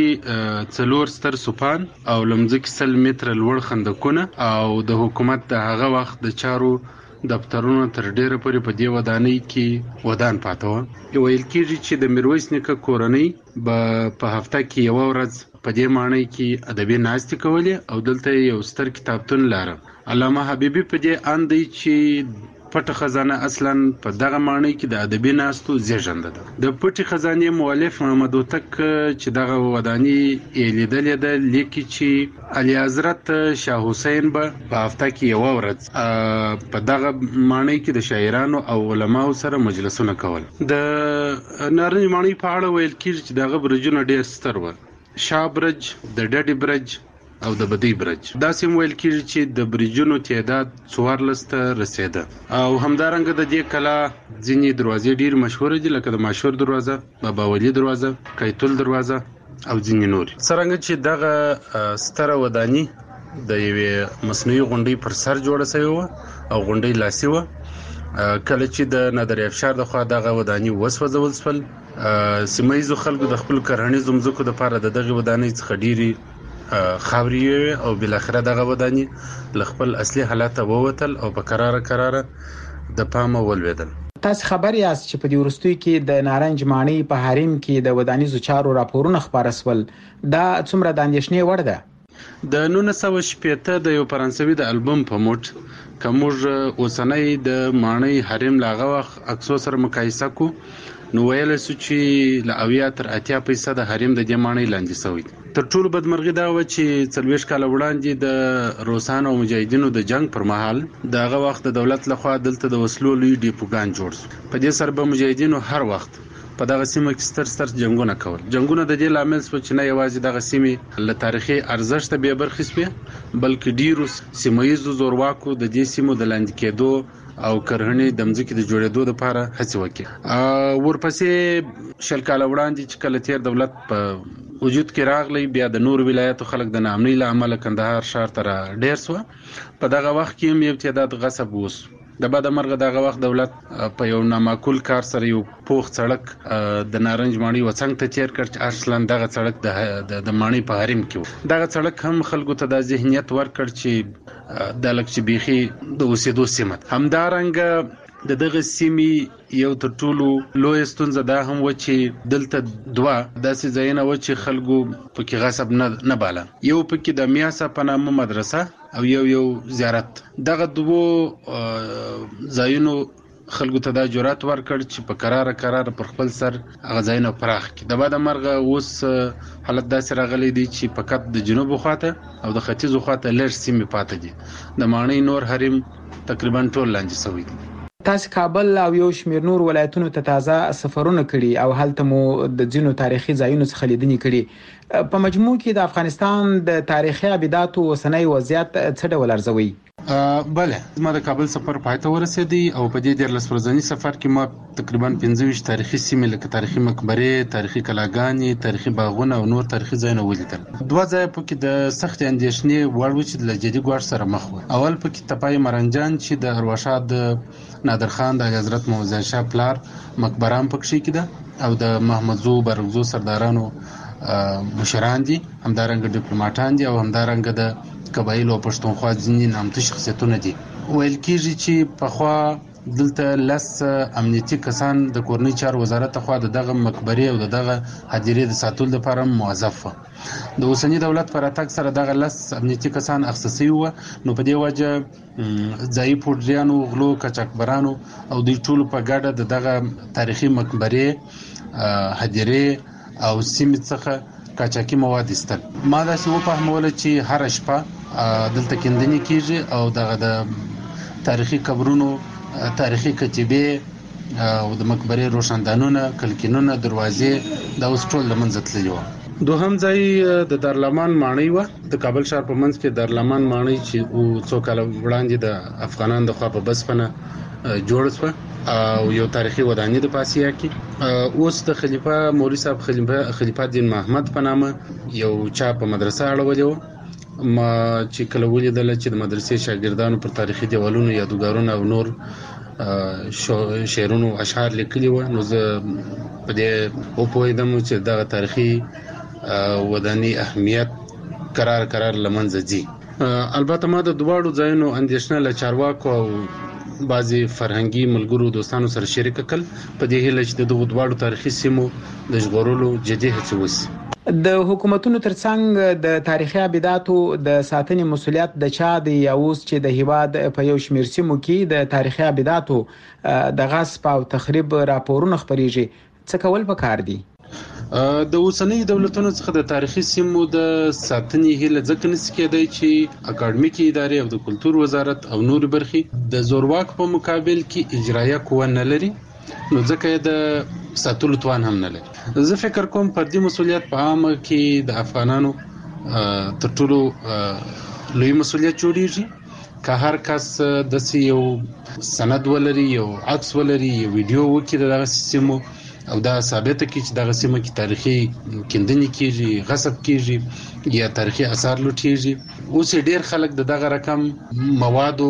4 ستر سوپان او لمځکې 100 متره لوړ خندقونه او د حکومت د هغه وخت د چارو دفترونه تر ډیره پورې په دې ودانۍ کې ودان پاته و. ویل کېږي چې د میرویس نیکه کورنۍ په هفته کې یو ورځ په دې ماڼۍ کې ادبي ناستې کولې او دلته یو ستر کتابتون لاره. علامه حبیبي په دې اندی چې پټه خزانه اصلا په دغه ماڼۍ کې د ادبي ناستو زیږنده ده. د پټې خزانې مؤلف محمد هوتک چې دغه ودانۍ یې لیدلې ده لیکي چې علي حضرت شاه حسین به په هفته کې یو ورځ په دغه ماڼۍ کې د شاعرانو او علماو سره مجلسونه کول. د نارنج ماڼۍ په اړه ویل کېږي چې دغه برجونه ډېر ستر و، شاه برج، د ډډې برج او د بدی برج. دا سیم ویل کېږي چې د برجونو تعداد 14 ته رسیده او همدارنګه د دې کلا ځینې دروازې ډیر مشهور دي لکه د ماشور دروازه، بابا ولی دروازه، کیتول دروازه او ځینې نور. څرنګه چې دغه ستره وداني د یوې مصنوعي غونډۍ پر سر جوړه شوې و او غونډۍ لاسي و. کله چې د نادر افشار د خوا دغه وداني وسوځول شول، سیمه ییزو خلکو د خپل کرهنیزو ځمکو لپاره د دغه ودانۍ څخه ډیري خاوري او بل اخره دغه ودانی لخپل اصلي حالت ووتل او په قراره د پامه ولویدل. تاسو خبر یاست چې په دې ورستوي کې د نارنج ماڼۍ په حریم کې د ودانیزو چارو راپورونه خبره سول. دا څومره د اندېښنې وړ ده؟ د 1980 د یو فرانسوي د البوم په موټ کومج اوسنۍ د ماڼۍ حریم لاغه وخت اکسو سره مقایسه کو نو ویل سو چې ل 80 تر 80% د حریم د دې ماڼۍ لاندې شوی. تر ټولو بدمرغي دا و چې 40 کال وړاندې د روسان او مجاهدینو د جنگ پر مهال دغه وخت د دولت لخوا دلته د وسلو لوی ډیپوګان جوړ شو. په دې سره به مجاهدینو هر وخت په دغه سیمه کې ستر جنگونه کول. جنگونه د دې لامل شو چې نه یوازې دغه سیمه له تاریخي ارزښت به برخې شوه بلکې ډیرو سیمایي زورواکو د دې سیمو د لاندې کېدو او کرهنې د مځکې د جوړېدو لپاره هڅه وکړه. ورپسې شل کال وړاندې چې کله تیر دولت په وجود کې راغلی بیا د نور ولایتو خلک د ناامنۍ له امله کندهار ښار ته ډیر سو. په دغه وخت کې هم یو تعداد غصب وس. د بعد مرغه دغه وخت دولت په یو نامعقول کار سره یو پوخ سړک د نارنج ماڼۍ وڅنګ ته تیر کړ چې اصلا دغه سړک د ماڼۍ په حریم کې دغه سړک هم خلکو ته د ذهنیت ورکړ چې د لکه بيخي د اوسېدو سیمه همدارنګه د دغه سیمې یو تر ټولو لوی ستونزه دا هم و چې دلته دوه داسې ځایونه و چې خلکو پکې غصب نه باله. یو پکې د میاسا په نامه مدرسه او یو زیارت. دغه دوه ځایونو خلکو ته دا جرأت ورکړ چې په قرار پر خپل سر هغه ځایونه پراخ کړي. د بعد مرغه اوس حالت داسې راغلی دی چې فقط د جنوب خواته او د ختیځ خواته لږ سیمې پاتې دي. د ماڼۍ نور حریم تقریبا ټول لاندې شوی دی. تاسو کابل او یو شمېر نور ولایتونو ته تازه سفرونه کړي او هلته مو د ځینو تاریخي ځایونو څخه لیدنې کړي. په مجموع کې د افغانستان د تاریخي ابداتو اوسنۍ وضعیت څه ډول ارزوي؟ بله زما د کابل سفر پای ته ورسېدی او په دې 14 ورځني سفر کې ما تقریبا 25 تاریخي سیمې لکه تاریخي مقبره، تاریخي کلاګانې، تاریخي باغونه او نور تاریخي ځایونه ولیدل. دوه ځای پکې د سخت اندېښنې وړ و چې د جدي ګواښ سره مخ و. اول پکې تپای مرنجان چې د ارواښاد نادر خان د حضرت محمد شاه پلار مقبره هم پکې کېده او د محمدزو برغزو سردارانو مشران دي، همدارنګه ډیپلوماټان دي او همدارنګه د قبایل او پښتونخوا ځینې نامتو شخصیتونه دي. ویل کېږي چې پخوا دلته لس امنیتي کسان د کورنۍ چارو وزارت خوا دغه مقبره او دغه حاضرې د ساتلو لپاره موظف و. د اوسنی دولت پر اتاک سره دغه لس امنیتي کسان اختصاصي و. نو په دې وجه ځای پوډریانو، غلو، قاچاقبرانو او د ټولو په ګډه دغه تاریخي مقبره حاضرې او سیمې څخه قاچاقي مواد استل. ما دا څه وفهمول چې هر شپه دلته کېندنې کیږي او دغه د تاریخي قبرونو، تاریخي کتیبې او د مقبره روشندانونه، کلکینونه، دروازې دا اوس ټول له منځه تللي وو. دوهم ځای د دارالمان ماڼۍ و. د کابل ښار په منځ کې دارالمان ماڼۍ چې څو کال وړاندې د افغانانو د خوا په بسپنه جوړ شو او یو تاریخي ودانۍ د پاسیا کې. اوس د خلیفہ مولوی صاحب خلیفہ الدین محمد په نامه یو چا په مدرسه اړولې و. ما چې کله ولیدل چې د مدرسې شاګردانو پر تاریخي دیوالونو یادګارونه او نور شعرونو اشعار لیکلي و، نو زه په دې وپوهیدم چې دغه تاریخي ودانۍ اهمیت قرار لمنځه ځي. البته ما د دواړو ځایونو اندېښنه له چارواکو او بعضي فرهنګي ملګرو دوستانو سره شریک کړل په دې هیله چې د دواړو تاریخي سیمو د ژغورلو جدي هڅې وشي. د حکومتونو ترڅنګ د تاریخي ابداتو د ساتنې مسولیت د چا دی؟ اوس چې د هیواد په یو شمېر سیمو کې د تاریخي ابداتو د غصب او تخریب راپورونه خپرېږي، څه کول پکار دي؟ د اوسنۍ دولتونو څخه د تاریخي سیمو د ساتنې هیله ځکه نشي کېدای چې اکاډمیکي ادارې او د کلتور وزارت او نور برخې د زورواک په مقابل کې اجرایه قوه نه لري، نو ځکه د ساتلو توان هم نه لري. زه فکر کوم فردي مسولیت په عامه کې د افغانانو تر ټولو لوی مسولیت جوړیږي. که هر کس د یو سند ولري، یو عکس ولري، یو ویډیو وکړي دغه سیمو او دا ثابت کړي چې دغه سیمه کې تاریخي کیندنې کیږي، غصب کیږي یا تاریخي آثار لوټیږي. اوس ډیر خلک دغه رقم موادو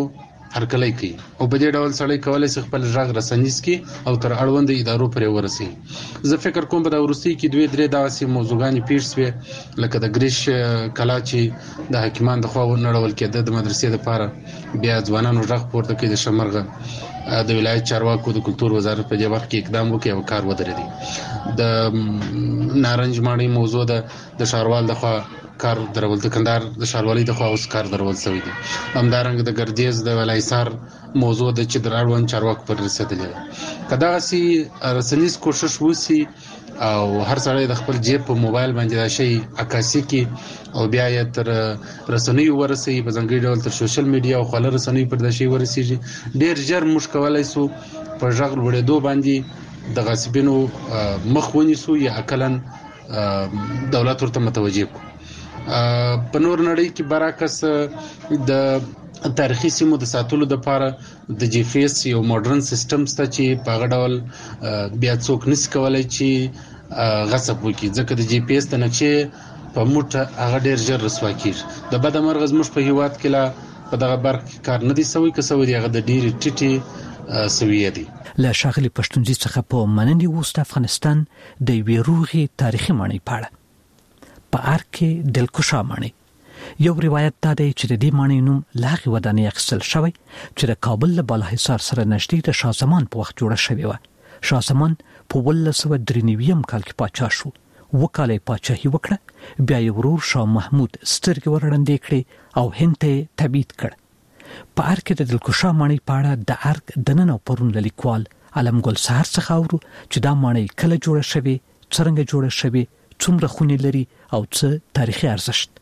هرکلی کوي او په دې ډول سړی کولای شي خپل ژغ رسنیز کی او تر اړوند ادارو پرې ورسي. زه فکر کوم په داورستي کې 2-3 داسې موضوعګانې پیښ شوې لکه د ګریش کلا چې د حکیمان د خوا نړول کېده د مدرسې لپاره بیا ځوانانو ژغ پورته کړي د شمرغه د ولایت چارواکو د کلتور وزارت په دې وخت کې اقدام وکړي او کار ودرېدي. د نارنج ماڼۍ موضوع د شاروال د خوا کار درول د کندهار د شاروالۍ د خوا اوس کار درول شوی دی. همدارنګه د ګردیز د ولایسار موضوع د چې د اړوند چارواکو پر رسیدلی ده. که دغسې رسنیز کوشش وسي او هر سړی د خپل جیب په موبایل باندې دا شی عکاسي کړي او بیا یې تر رسنیو ورسوي په ځانګړي ډول تر سوشل میډیا او خواله رسنیو پر دا شی ورسېږي، ډېر ژر موږ کولی سو په غږ لوړېدو باندې د غاصبینو مخ ونیسو یا عقلاً دولت ورته متوجه کړو. په نور نړۍ کې برعکس د تاریخي سیمو د ساتلو لپاره د جی پی ایس یو ماډرن سیستم شته چې په هغه ډول بیا څوک نشي کولای چې غصب وکړي، ځکه د جی پی ایس د نقشې په موټه هغه ډیر ژر رسوا کیږي. د بده مرغ زموږ په هیواد کې لا په دغه برخه کار نه دی سوی، که سوی دی هغه د ډیرې ټیټې سویې دی. له ښاغلي پښتونجي څخه په منندې وروسته افغانستان د یوې روغې تاریخي ماڼۍ په اړه په ارګ کې دلکشا ماڼۍ. یو روایت دا دی چې د دې ماڼۍ نوم له هغې ودانۍ اخیستل شوی چې د کابل له بالاحصار سره نږدې د شاه زمان په وخت جوړه شوې وه. شاه زمان په 1993 کال کې پاچا شو، 7 کاله یې پاچاهي وکړه، بیا یې ورور شاه محمود سترګې ورړندې کړې او هند ته یې تبعید کړ. په ارګ کې د دلکشا ماڼۍ په اړه د ارګ دننه او پرون له لیکوال علمګل سهار څخه اورو چې دا ماڼۍ کله جوړه شوې، څرنګه جوړه شوې، څومره خونې لري او څه تاریخي ارزښت.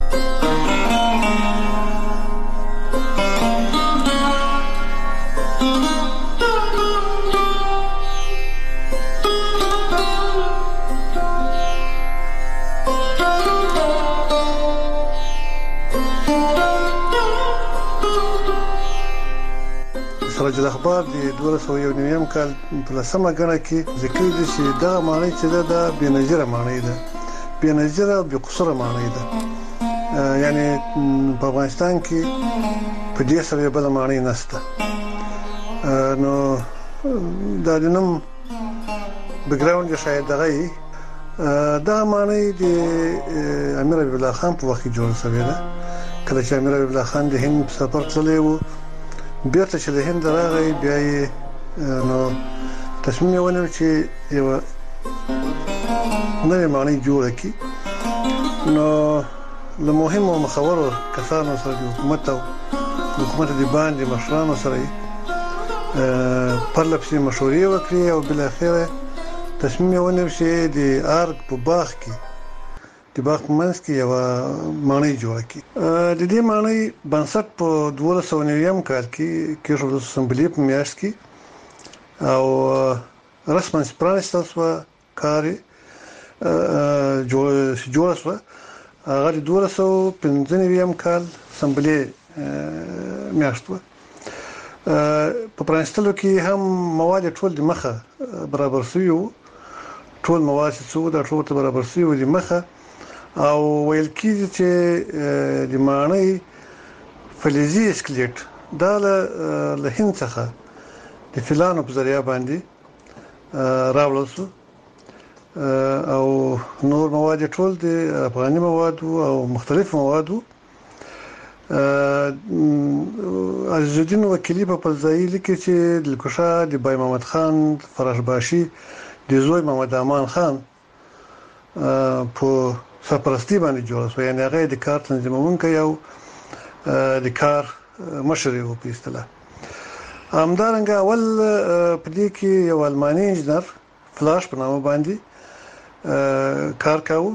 سراج الاخبار د 2001 کال په لسمه غړه کې ذکر دي چې دا ماڼۍ چې دا بنظیره ماڼۍ ده، بنظیره او بقصره ماڼۍ ده. یعنی په افغانستان کې په دې سره بل ماڼۍ نشته. نو دا د نوم بیکګراوند شاید دا ماڼۍ د امیر حبیب الله خان په وخت کې جوړه شوې ده. کله چې امیر حبیب الله خان د هند سفر تللی و، بیرته چې د هند راغی، بیا یې نو تصمیم ونیو چې یو نوې ماڼۍ جوړه کړي. نو له مهمو مخورو کسانو سره د حکومت د باندې مشرانو سره پرله پسې مشورې وکړي او بالاخره تصمیم ونیو چې د ارګ په باغ کې د باغ په منځ کې یو ماڼۍ جوړه کړي. د دې ماڼۍ بنسټ په 2009 کال کې کېښودل شو، اسمبلې په میاشت کې، او رسماً پرانیستل شوه، کار جوړه شوه. هغه د 2015 کال اسمبلې میاشت وه. په پرانیستلو کې هم مواد ټول د مخه برابر شوي وو، ټول مواد چې څو دا ټول برابر شوي وو د مخه، او ویل کېږي چې د ماڼۍ فلزي اسکلیټ دا له هند څخه د فیلانو په ذریعه باندې راوړل شو، او نور مواد ټول د افغاني مواد او مختلف مواد. عزیز الدین وکیلی په فلزایي لیکي چې دلکشا د بای محمد خان فراشباشي د زوی محمد امان خان په سرپرستی باندې جوړه شو، یعنی هغه د کار تنظیمونکی او د کار مشر و په اصطلاح. همدارنګه اول په دې کې یو الماني انجنیر فلاش په نامه باندې کار کاوه،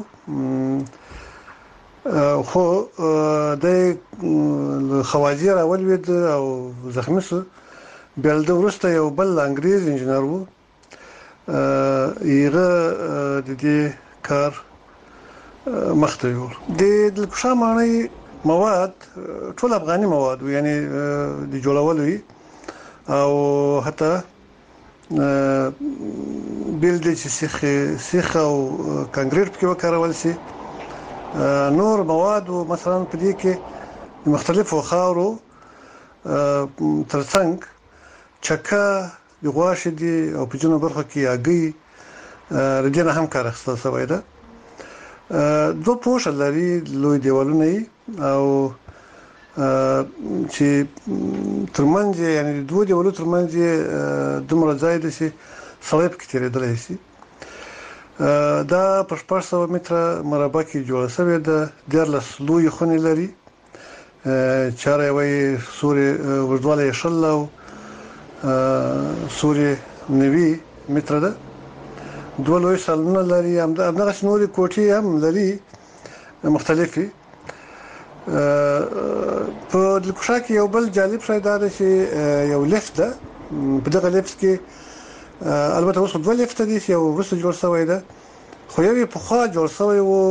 خو د خوازی راولوید او زخمی شو. بیا د وروسته یو بل انګریز انجنیر و، هغه د دې کار مخته یو. د دلکشا ماڼۍ مواد ټول افغاني مواد، یعنی د جوړولو او حتی بیل د سیخ او کانکریټ کې وکارول شي. نور مواد مثلا په دې کې مختلفو خاورو ترڅنګ چکه د غواشه دي او په جنوب برخه کې هګۍ رجنه هم کار اخیستل شوی ده. دوه پوښ لري لوی دیوالونه او چې ترمنځ یعنی دوه دیوالو ترمنځ دومره ځای دی چې سړی پکې تېرېدلی شي. دا په 600 متره مربع کې جوړه شوې ده. 14 لوی خونې لري، چاره وي سوري ورډواله شلو سوري 90 متره ده. دوه لوی سالونه لري، همدغه نوري کوټې هم لري مختلفي. په دلکوشا کې یو بل جالب شی دا دی چې یو لیفت ده. په دغه لیفت کې البته اوس دوه لیفت دي چې یو وروسته جوړ شوی ده، خو یو په خوا جوړ شوی وو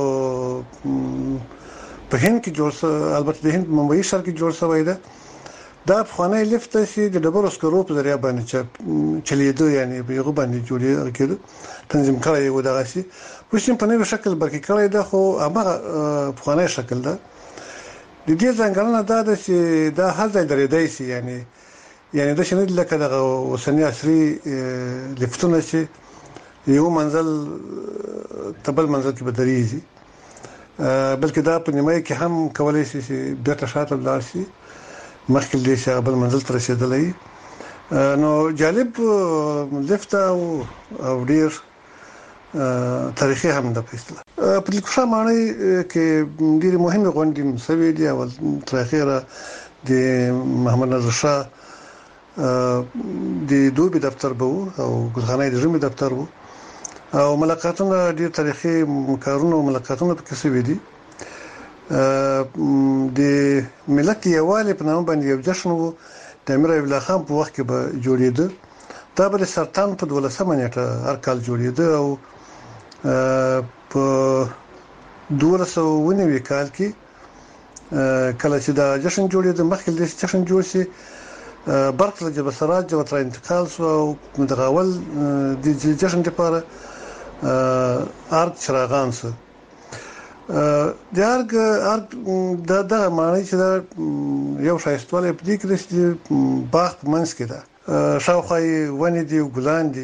په هند کې جوړ شوی، البته د هند ممبئی ښار کې جوړ شوی ده. دا خانه لیفت چې د ډبرو سکرو په ذریعہ باندې چلیدو، یعنی په یو باندې جوړې کېدو، تنظیم کړی و دغه شي. اوس په نوې شکل برکې کړی ده، خو هغه په خانه شکل ده. د دې ځانګړنه دا ده چې دا هر ځای درېدای شي، یعنی د شنو لکه دغه وسنی عصري لیفتونه چې یو منزل تبل منزل کې بدريږي، بلکې دا په نیمه کې هم کولای شي چې بیرته شاته لاړ شي مخکې دې چې بل منزل ته رسیدلی. نو جالب لیفت او ډیر تاریخي هم ده. په اصطلاح په دلکوشا معنی کې ډېر مهمه غونډې مسوي دي. او تر اخره د محمد نظر شاه د دوبي دفتر به او ګلخانه د ژمي دفتر وو، او ملاقاتونه ډېر تاریخي کارونه او ملاقاتونه پکې شوي دي. د ملت یوالي په نامه باندې یو جشن وو د امیر ایوب الله خان په وخت کې به جوړېده. دا به سرطان په 12 نیټه هر کال جوړېده، او په 1290 کال کې کله چې دا جشن جوړېده، مخکې د جشن جوړ شي برق له جبل سراج او تر انتقال شو، او متغاول د جشن لپاره ارګ چراغان سو. د ارګ دا معنی چې دا یو شایستواله په دې کې چې باغ منځ کې ده، شاوخوا ونې دي او ګلان دي،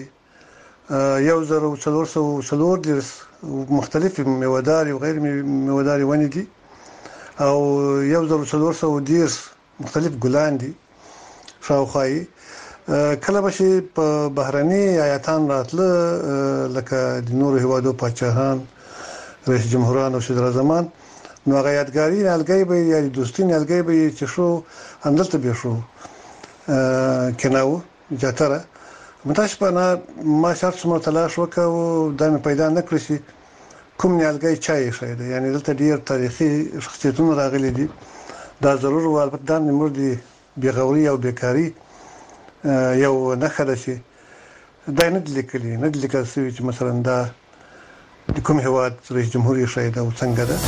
1404 مختلف میوه‌دار او غیر میوه‌دار ونې دي، او 1410 مختلف ګلان دي شاوخوا. کله به چې په بهرني آیاتان راتله لکه د نورو هیوادو پاچاهان، رئیس جمهوران او صدر اعظمان، نو هغه یادګاری نلګي به یا دوستي نلګي به چې شو همدلته به شو کناو جاتره متاسفانه ما شرط سم تلاش وکاو دا مې پیدا نه کړی چې کوم نلګي چای شي ده. یعنی دلته ډیر تاریخي شخصیتونه راغلي دي. دا ضرور و البته دا نمر دي بیغوري او بیکاری یو نه خله شي دا نه لیکلي شوی چې مثلا دا د کوم هیواد رئیس جمهور شي دا څنګه ده.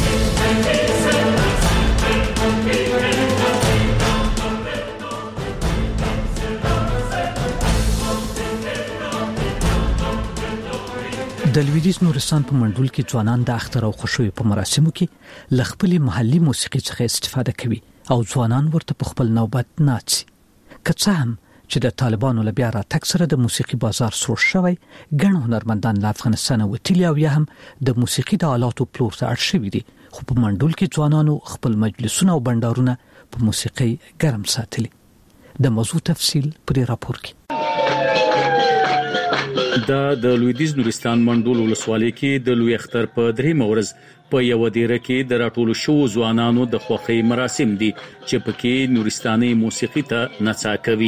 د لویدیز نورستان په منډول کې ځوانان د اختر او خوشوي په مراسمو کې لخپلي محلي موسیقي څخه استفاده کوي او ځوانان ورته په خپل نوبت ناڅي. که څه هم چې د طالبانو له بیا راتګ سره د موسیقي بازار سوړ شوی، ګڼ هنرمندان له افغانستان وتلي او یا هم د موسیقي د آلاتو پلور ته اړ شوي دي، خو په منډول کې ځوانانو خپل مجلسونه او بندرونه په موسیقي ګرم ساتلي. د موضوع تفصیل پر راپور کې. د لویدیز نورستان منډول ولسوالۍ کې د لوی اختر په درېمه ورځ په یو دیره کې د راټولو شوو ځوانانو د خوښۍ مراسم دي چې پکې نورستاني موسیقي ته نڅا کوي.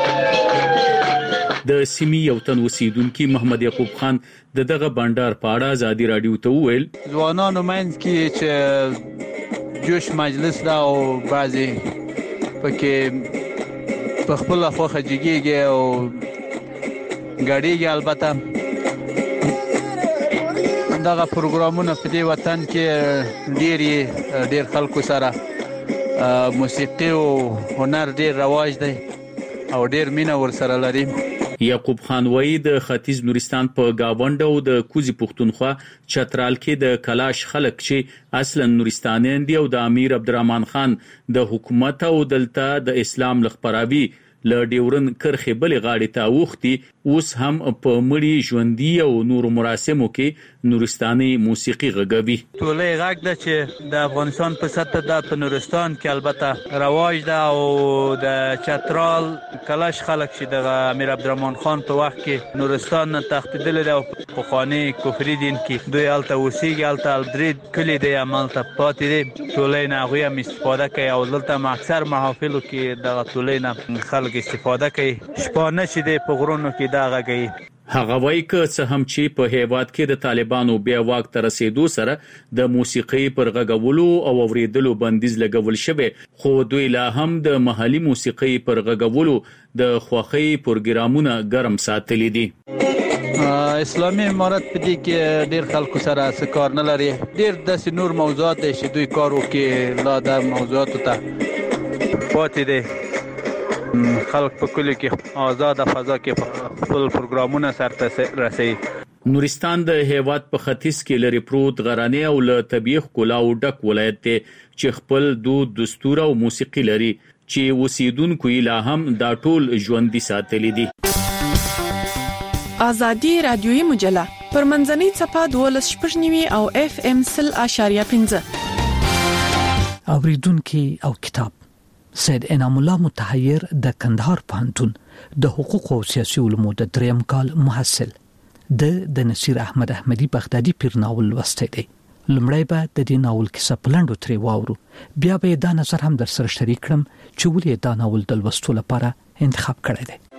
د سیمې یو تن اوسیدونکي محمد یعقوب خان دغه بندر په اړه ازادي رادیو ته وویل ځوانانو منځ کې چې جوش مجلس دا او بعضي پکې په خپل خوخه جګیږي او غاډيږي. البته دغه پروګرامونه په دې وطن کې ډېر خلکو سره موسیقي او هنر ډېر رواج دی او ډېر مینه ور سره لري. یعقوب خان وای د ختیځ نورستان په گاوند او د کوزي پښتونخوا چترال کې د کلاش خلک چې اصلا نورستانیان دي او د امیر عبدالرحمن خان د حکومت او دلته د اسلام لخپراوي ل ډیورن کرخه بلې غاړې ته وختي اوس هم په مړی ژوندۍ او نور مراسمو کې نورستاني موسیقي غږوي. ټولې غږ ده چې د افغانستان په سطح د نورستان کې البته رواج ده او د چترال کلاش خلک چې د امیر عبدالرحمن خان په وخت کې نورستان نه تښتیدل دي او په خاني کفري دین کې دوی الته اوسېږي، الته الدرید کلی دی عملته پاتې دي. ټولې نه هغوی هم استفاده کوي او دلته اکثر محافلو کې دغه ټولې نه خلک استفاده کوي. شپانه چې دی په غرونو کې دا غږوي. هغه وایي که څه هم چې په هیواد کې د طالبانو بیا واک ته رسیدو سره د موسیقي پر غږولو او اوریدلو بندیز لګول شوی، خو دوی لا هم د محلي موسیقي پر غږولو د خوښۍ پروګرامونه ګرم ساتلي دي. اسلامي امارت په دې کې ډېر خلکو سره څه کار نه لري. ډېر داسې نور موضوعات دي چې دوی کار وکړي، لا د موضوعاتو ته پاتې دي. خلک په کلی کې آزاد فضا کې خپل پروګرامونه سرته رسوي. نورستان د هیواد په ختیځ کې لري پروت غرانه او له طبيعي ښکلا او ډک ولایت دی چې خپل دود، دستور او موسیقي لري چې اوسیدونکو یې لا هم دا ټول ژوندۍ ساتلي دي. ازادي رادیوي مجله پر منځنۍ صفحه 12.9 او FM 0.5 اوریدونکو او کتاب سید انعام الله متحیر د کندهار پوهنتون د حقوق او سیاسي علومو د دریم کال محصل د نصیر احمد احمدی بغدادي پیر ناول لوستی دی. لومړی به د دې ناول کیسه پلانډو ترې واورو، بیا به دا نظر هم در سره شریک کړم چې ولې دا ناول د لوستلو لپاره انتخاب کړی دی.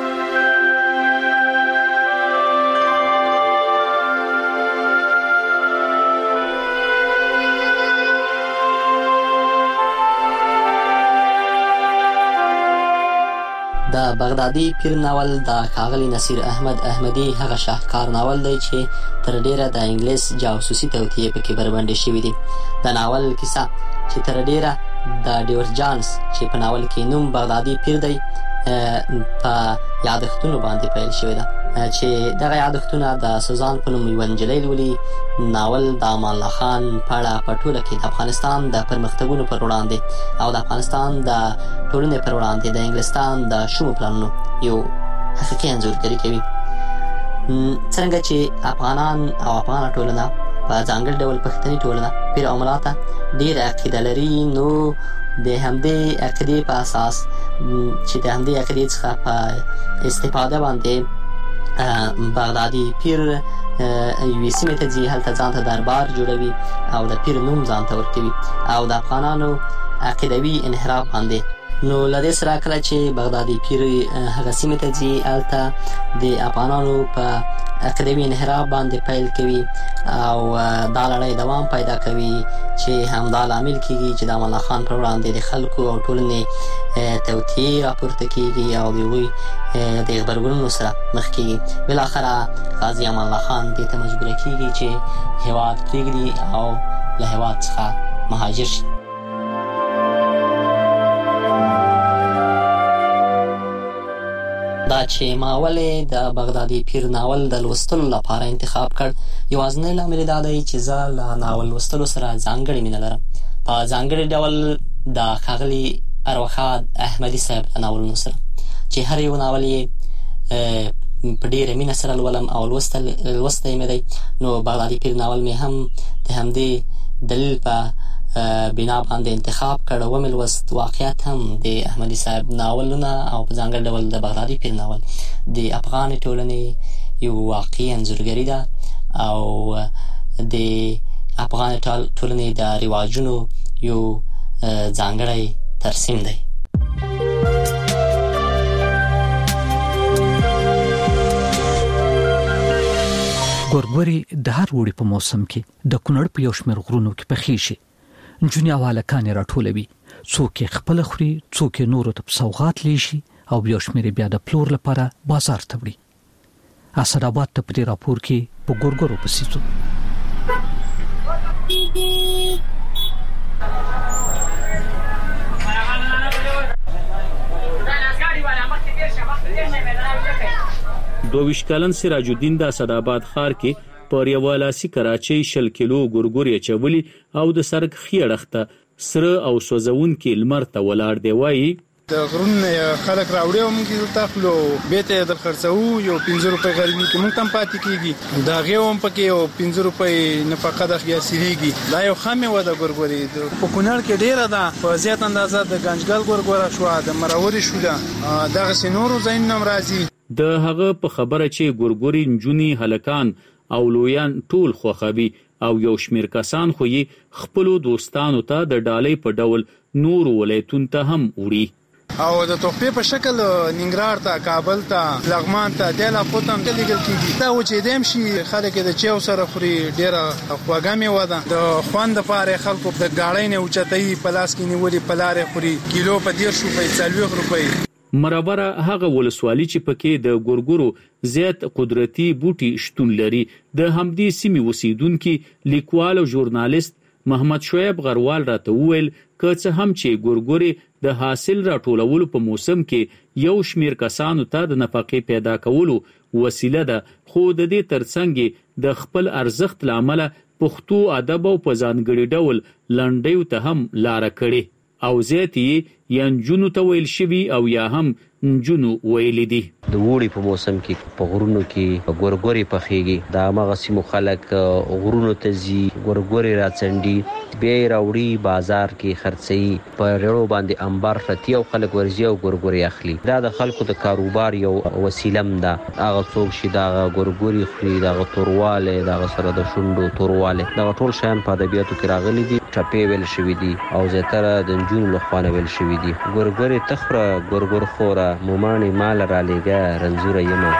د بغدادي پیر ناول د ښاغلي نصیر احمد احمدی هغه شاهکار ناول دی چې تر ډیره د انګلیس جاسوسي توطیې پکې بربنډې شوې دي. د ناول کیسه چې تر ډیره د ډیورجانس چې په ناول کې نوم بغدادي پیر دی په یادښتونو باندې پیل شوې ده چې دغه یادښتونه د سوزان په نوم یوه نجلۍ لولي. ناول د امان الله خان په اړه په ټوله کې د افغانستان د پرمختګونو پر وړاندې او د افغانستان د ټولنې پر وړاندې د انګلستان د شومو پلانونو یو حقیقي انځورګري کوي. څنګه چې افغانان او افغانه ټولنه په ځانګړي ډول پښتني ټولنه پیر او ملا ته ډېره عقیده لري، نو د همدې عقیدې په اساس چې د همدې عقیدې څخه په استفاده باندې بغدادي پیر یوې سیمې ته ځي، هلته ځان ته دربار جوړوي او د پیر نوم ځان ته ورکوي او د افغانانو عقیدوي انحراف باندې. نو له دې سره کله چې بغدادي پیر هغه سیمې ته ځي، هلته د افغانانو په عقیدوي انحراف باندې پیل کوي او دا لړۍ دوام پیدا کوي چې همدا لامل کېږي چې د امان الله خان پر وړاندې د خلکو او ټولنې توطیې راپورته کېږي او د هغوی د غبرګونونو سره مخ کېږي. بالاخره غازي امان الله خان دې ته مجبوره کېږي چې هېواد پرېږدي او له هېواد څخه مهاجر شي. دا چې ما ولې د بغدادي پیر ناول د لوستلو لپاره انتخاب کړ، یوازینی لامل دا دی چې زه له ناول لوستلو سره ځانګړې مینه لرم. په ځانګړي ډول د ښاغلي ارواښاد احمدي صاحب له ناولونو سره چې هر یو ناول یې په ډېره مینه سره لولم او لوستی مې دی. نو بغدادي پیر ناول مې هم د همدې دلیل په بنا باندې انتخاب کړ. ومې لوست واقعیت هم د احمدي صاحب ناولونه او په ځانګړي ډول د بغدادي پیر ناول د افغان ټولنې یو واقعي انځورګري ده او د افغان ټولنې د رواجونو یو ځانګړی ترسیم دی. ګورګوري د هر وړي په موسم کې د کونړ په یو شمېر غرونو کې پخې شي. نجونې او هلکانې راټولوي، څوک یې خپله خوري، څوک یې نورو ته په سوغات لیشي او یو شمېر بیا د پلور لپاره بازار ته وړي. اسداباد ته په دې راپور کې په ګورګورو پسې ځو. 22 کلن سراج الدین د اسداباد ښار کې پر یو لاسي کراچۍ 10 کیلو ګورګوري چولي او د سرک خېړخته سره او سوزون کې لمر ته ولاړ دی. وایي د غرون خلک راوړي او موږ دلته خپلو بیت د خرڅو یو 15 روپۍ غریبي کې موږ تم پاتې کیږي دا غيوم پکې او 15 روپۍ نفقه د خیاسيږي دا یو خامه و د ګورګوري په کونړ کې ډیره ده په زیات اندازه د گنجګل ګورګورا شو د مراوري شو دغه سينورو زین نم راځي. د هغه په خبره چې ګورګوري نجونی هلکان او لویان ټول خوخوي او یو شمیر کسان خو یې خپل دوستانو ته د ډالۍ په ډول نور ولایتون ته هم وړي او د توپې په شکل ننګرهار ته کابل ته لغمان ته د لا پوتم ته لګل کیږي دا و چې دیم شي خلک د چیو سره خوري ډیره خواګامي وده د خوند لپاره خلکو د گاړې نه اوچتای پلاس کې نیولې پلارې خوري کیلو په 10 روپۍ 40 روپۍ. مرابره هغه ولسوالي چې پکې د ګورګورو زیات قدرتي بوټي شتون لري. د همدې سیمې اوسیدونکو لیکوال او ژورنالیست محمد شعیب غروال راته وویل که څه هم چې ګورګوري د حاصل راټولولو په موسم کې یو شمیر کسانو ته د نفقې پیدا کولو وسیله ده خو د دې ترڅنګ د خپل ارزښت لامل پښتو ادب او په ځانګړي ډول لنډیو ته هم لار کړي او زیاتی یا نجونو ته ویل شوی او یا هم نجونو ویل دي. د وړي په موسم کې په غرونو کې ګورګوري پخېږي دا مغسی مخالک غرونو ته زی ګورګوري راڅنډي به راوړي بازار کې خرڅي په رړو باندې انبار رتی او خلک ورزي او ګورګوري اخلي. دا د خلکو د کاروبار یو وسیلم ده. هغه څوک چې دا ګورګوري خوري دا تورواله دا سره د شوندو تورواله دا ټول شیان په ادبیاتو کې راغلي دي. ټپې ویل شوی دي او زیاتره د نجونو لخوا ویل شوی دي. ګورګوري تخره ګورګور خوره مومانی مال را لګا رنزوره یمه.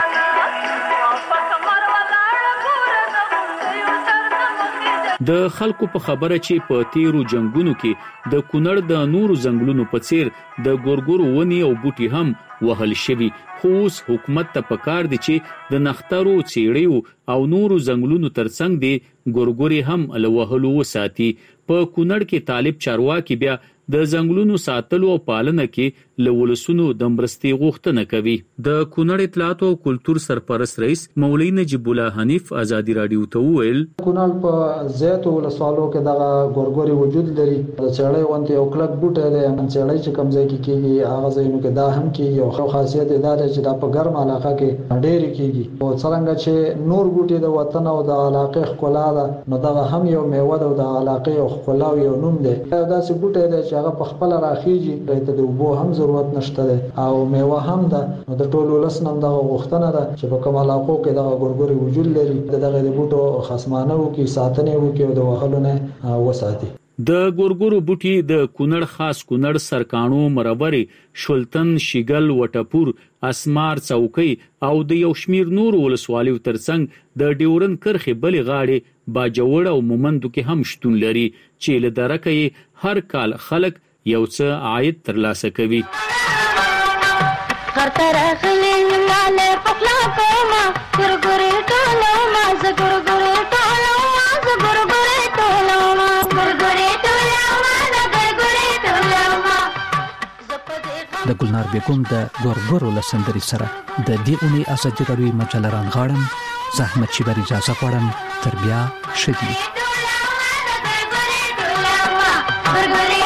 د خلکو په خبره چې په تیرو جنگونو کې د کونړ د نورو ځنګلونو په څیر د ګورګورو ونی او بوټي هم وهل شوی خو اوس حکومت ته پکار دي چې د نخترو چیړیو او نورو ځنګلونو ترڅنګ دی ګورګوري هم لوهلو وساتي. په کونړ کې طالب چارواکي بیا د ځنګلونو ساتلو او پالنه کې لولسونو د مرستې غوښتنه کوي. د کونړ اطلاعات او کلچر سرپرست رئیس مولوی نجیب الله حنیف آزادی رادیو ته ویل کونړ په زیاتو ولسوالو کې د ګورګوري وجود لري. د چړې وانت یو کلک بوټی دی ان چړې چې کم ځای کې کیږي هغه ځایونو کې دا هم کې یو خاصیت دا دی چې دا په ګرم علاقه کې ډېر کیږي او څنګه چې نور بوټي د وطن او د علاقې ښکلا ده نو دا هم یو میوه ده د علاقې او ښکلا یو نوم دی. دا چې بوټی دی چې هغه په خپل راخیږي ته د وبو هم ضرورت نشته او میوه هم ده. نو د ټولو لسنم د غوښتنه ده چې په کوم علاقو کې د ګورګوري وجود لري دغه د بوټو خصمانه او کې ساتنه او کې د وهلو نه وساتي. د ګورګورو بوټي د کونړ خاص کونړ سرکانو مربري شولتن شیګل وټپور اسمار چوکۍ او د یو شمیر نور ولسوالیو ترڅنګ د ډیورن کرخي بلې غاړي باجوړ او مومندو کې هم شتون لري چې له درکې هر کال خلک یو څه عاید ترلاسه کوي. د ګلنار بیگم د ګورګورو لسندري سره د دې اونۍ ازادي راډیو مجله رانغاړم. زحمت چې بری اجازه غواړم تر بیا شدي.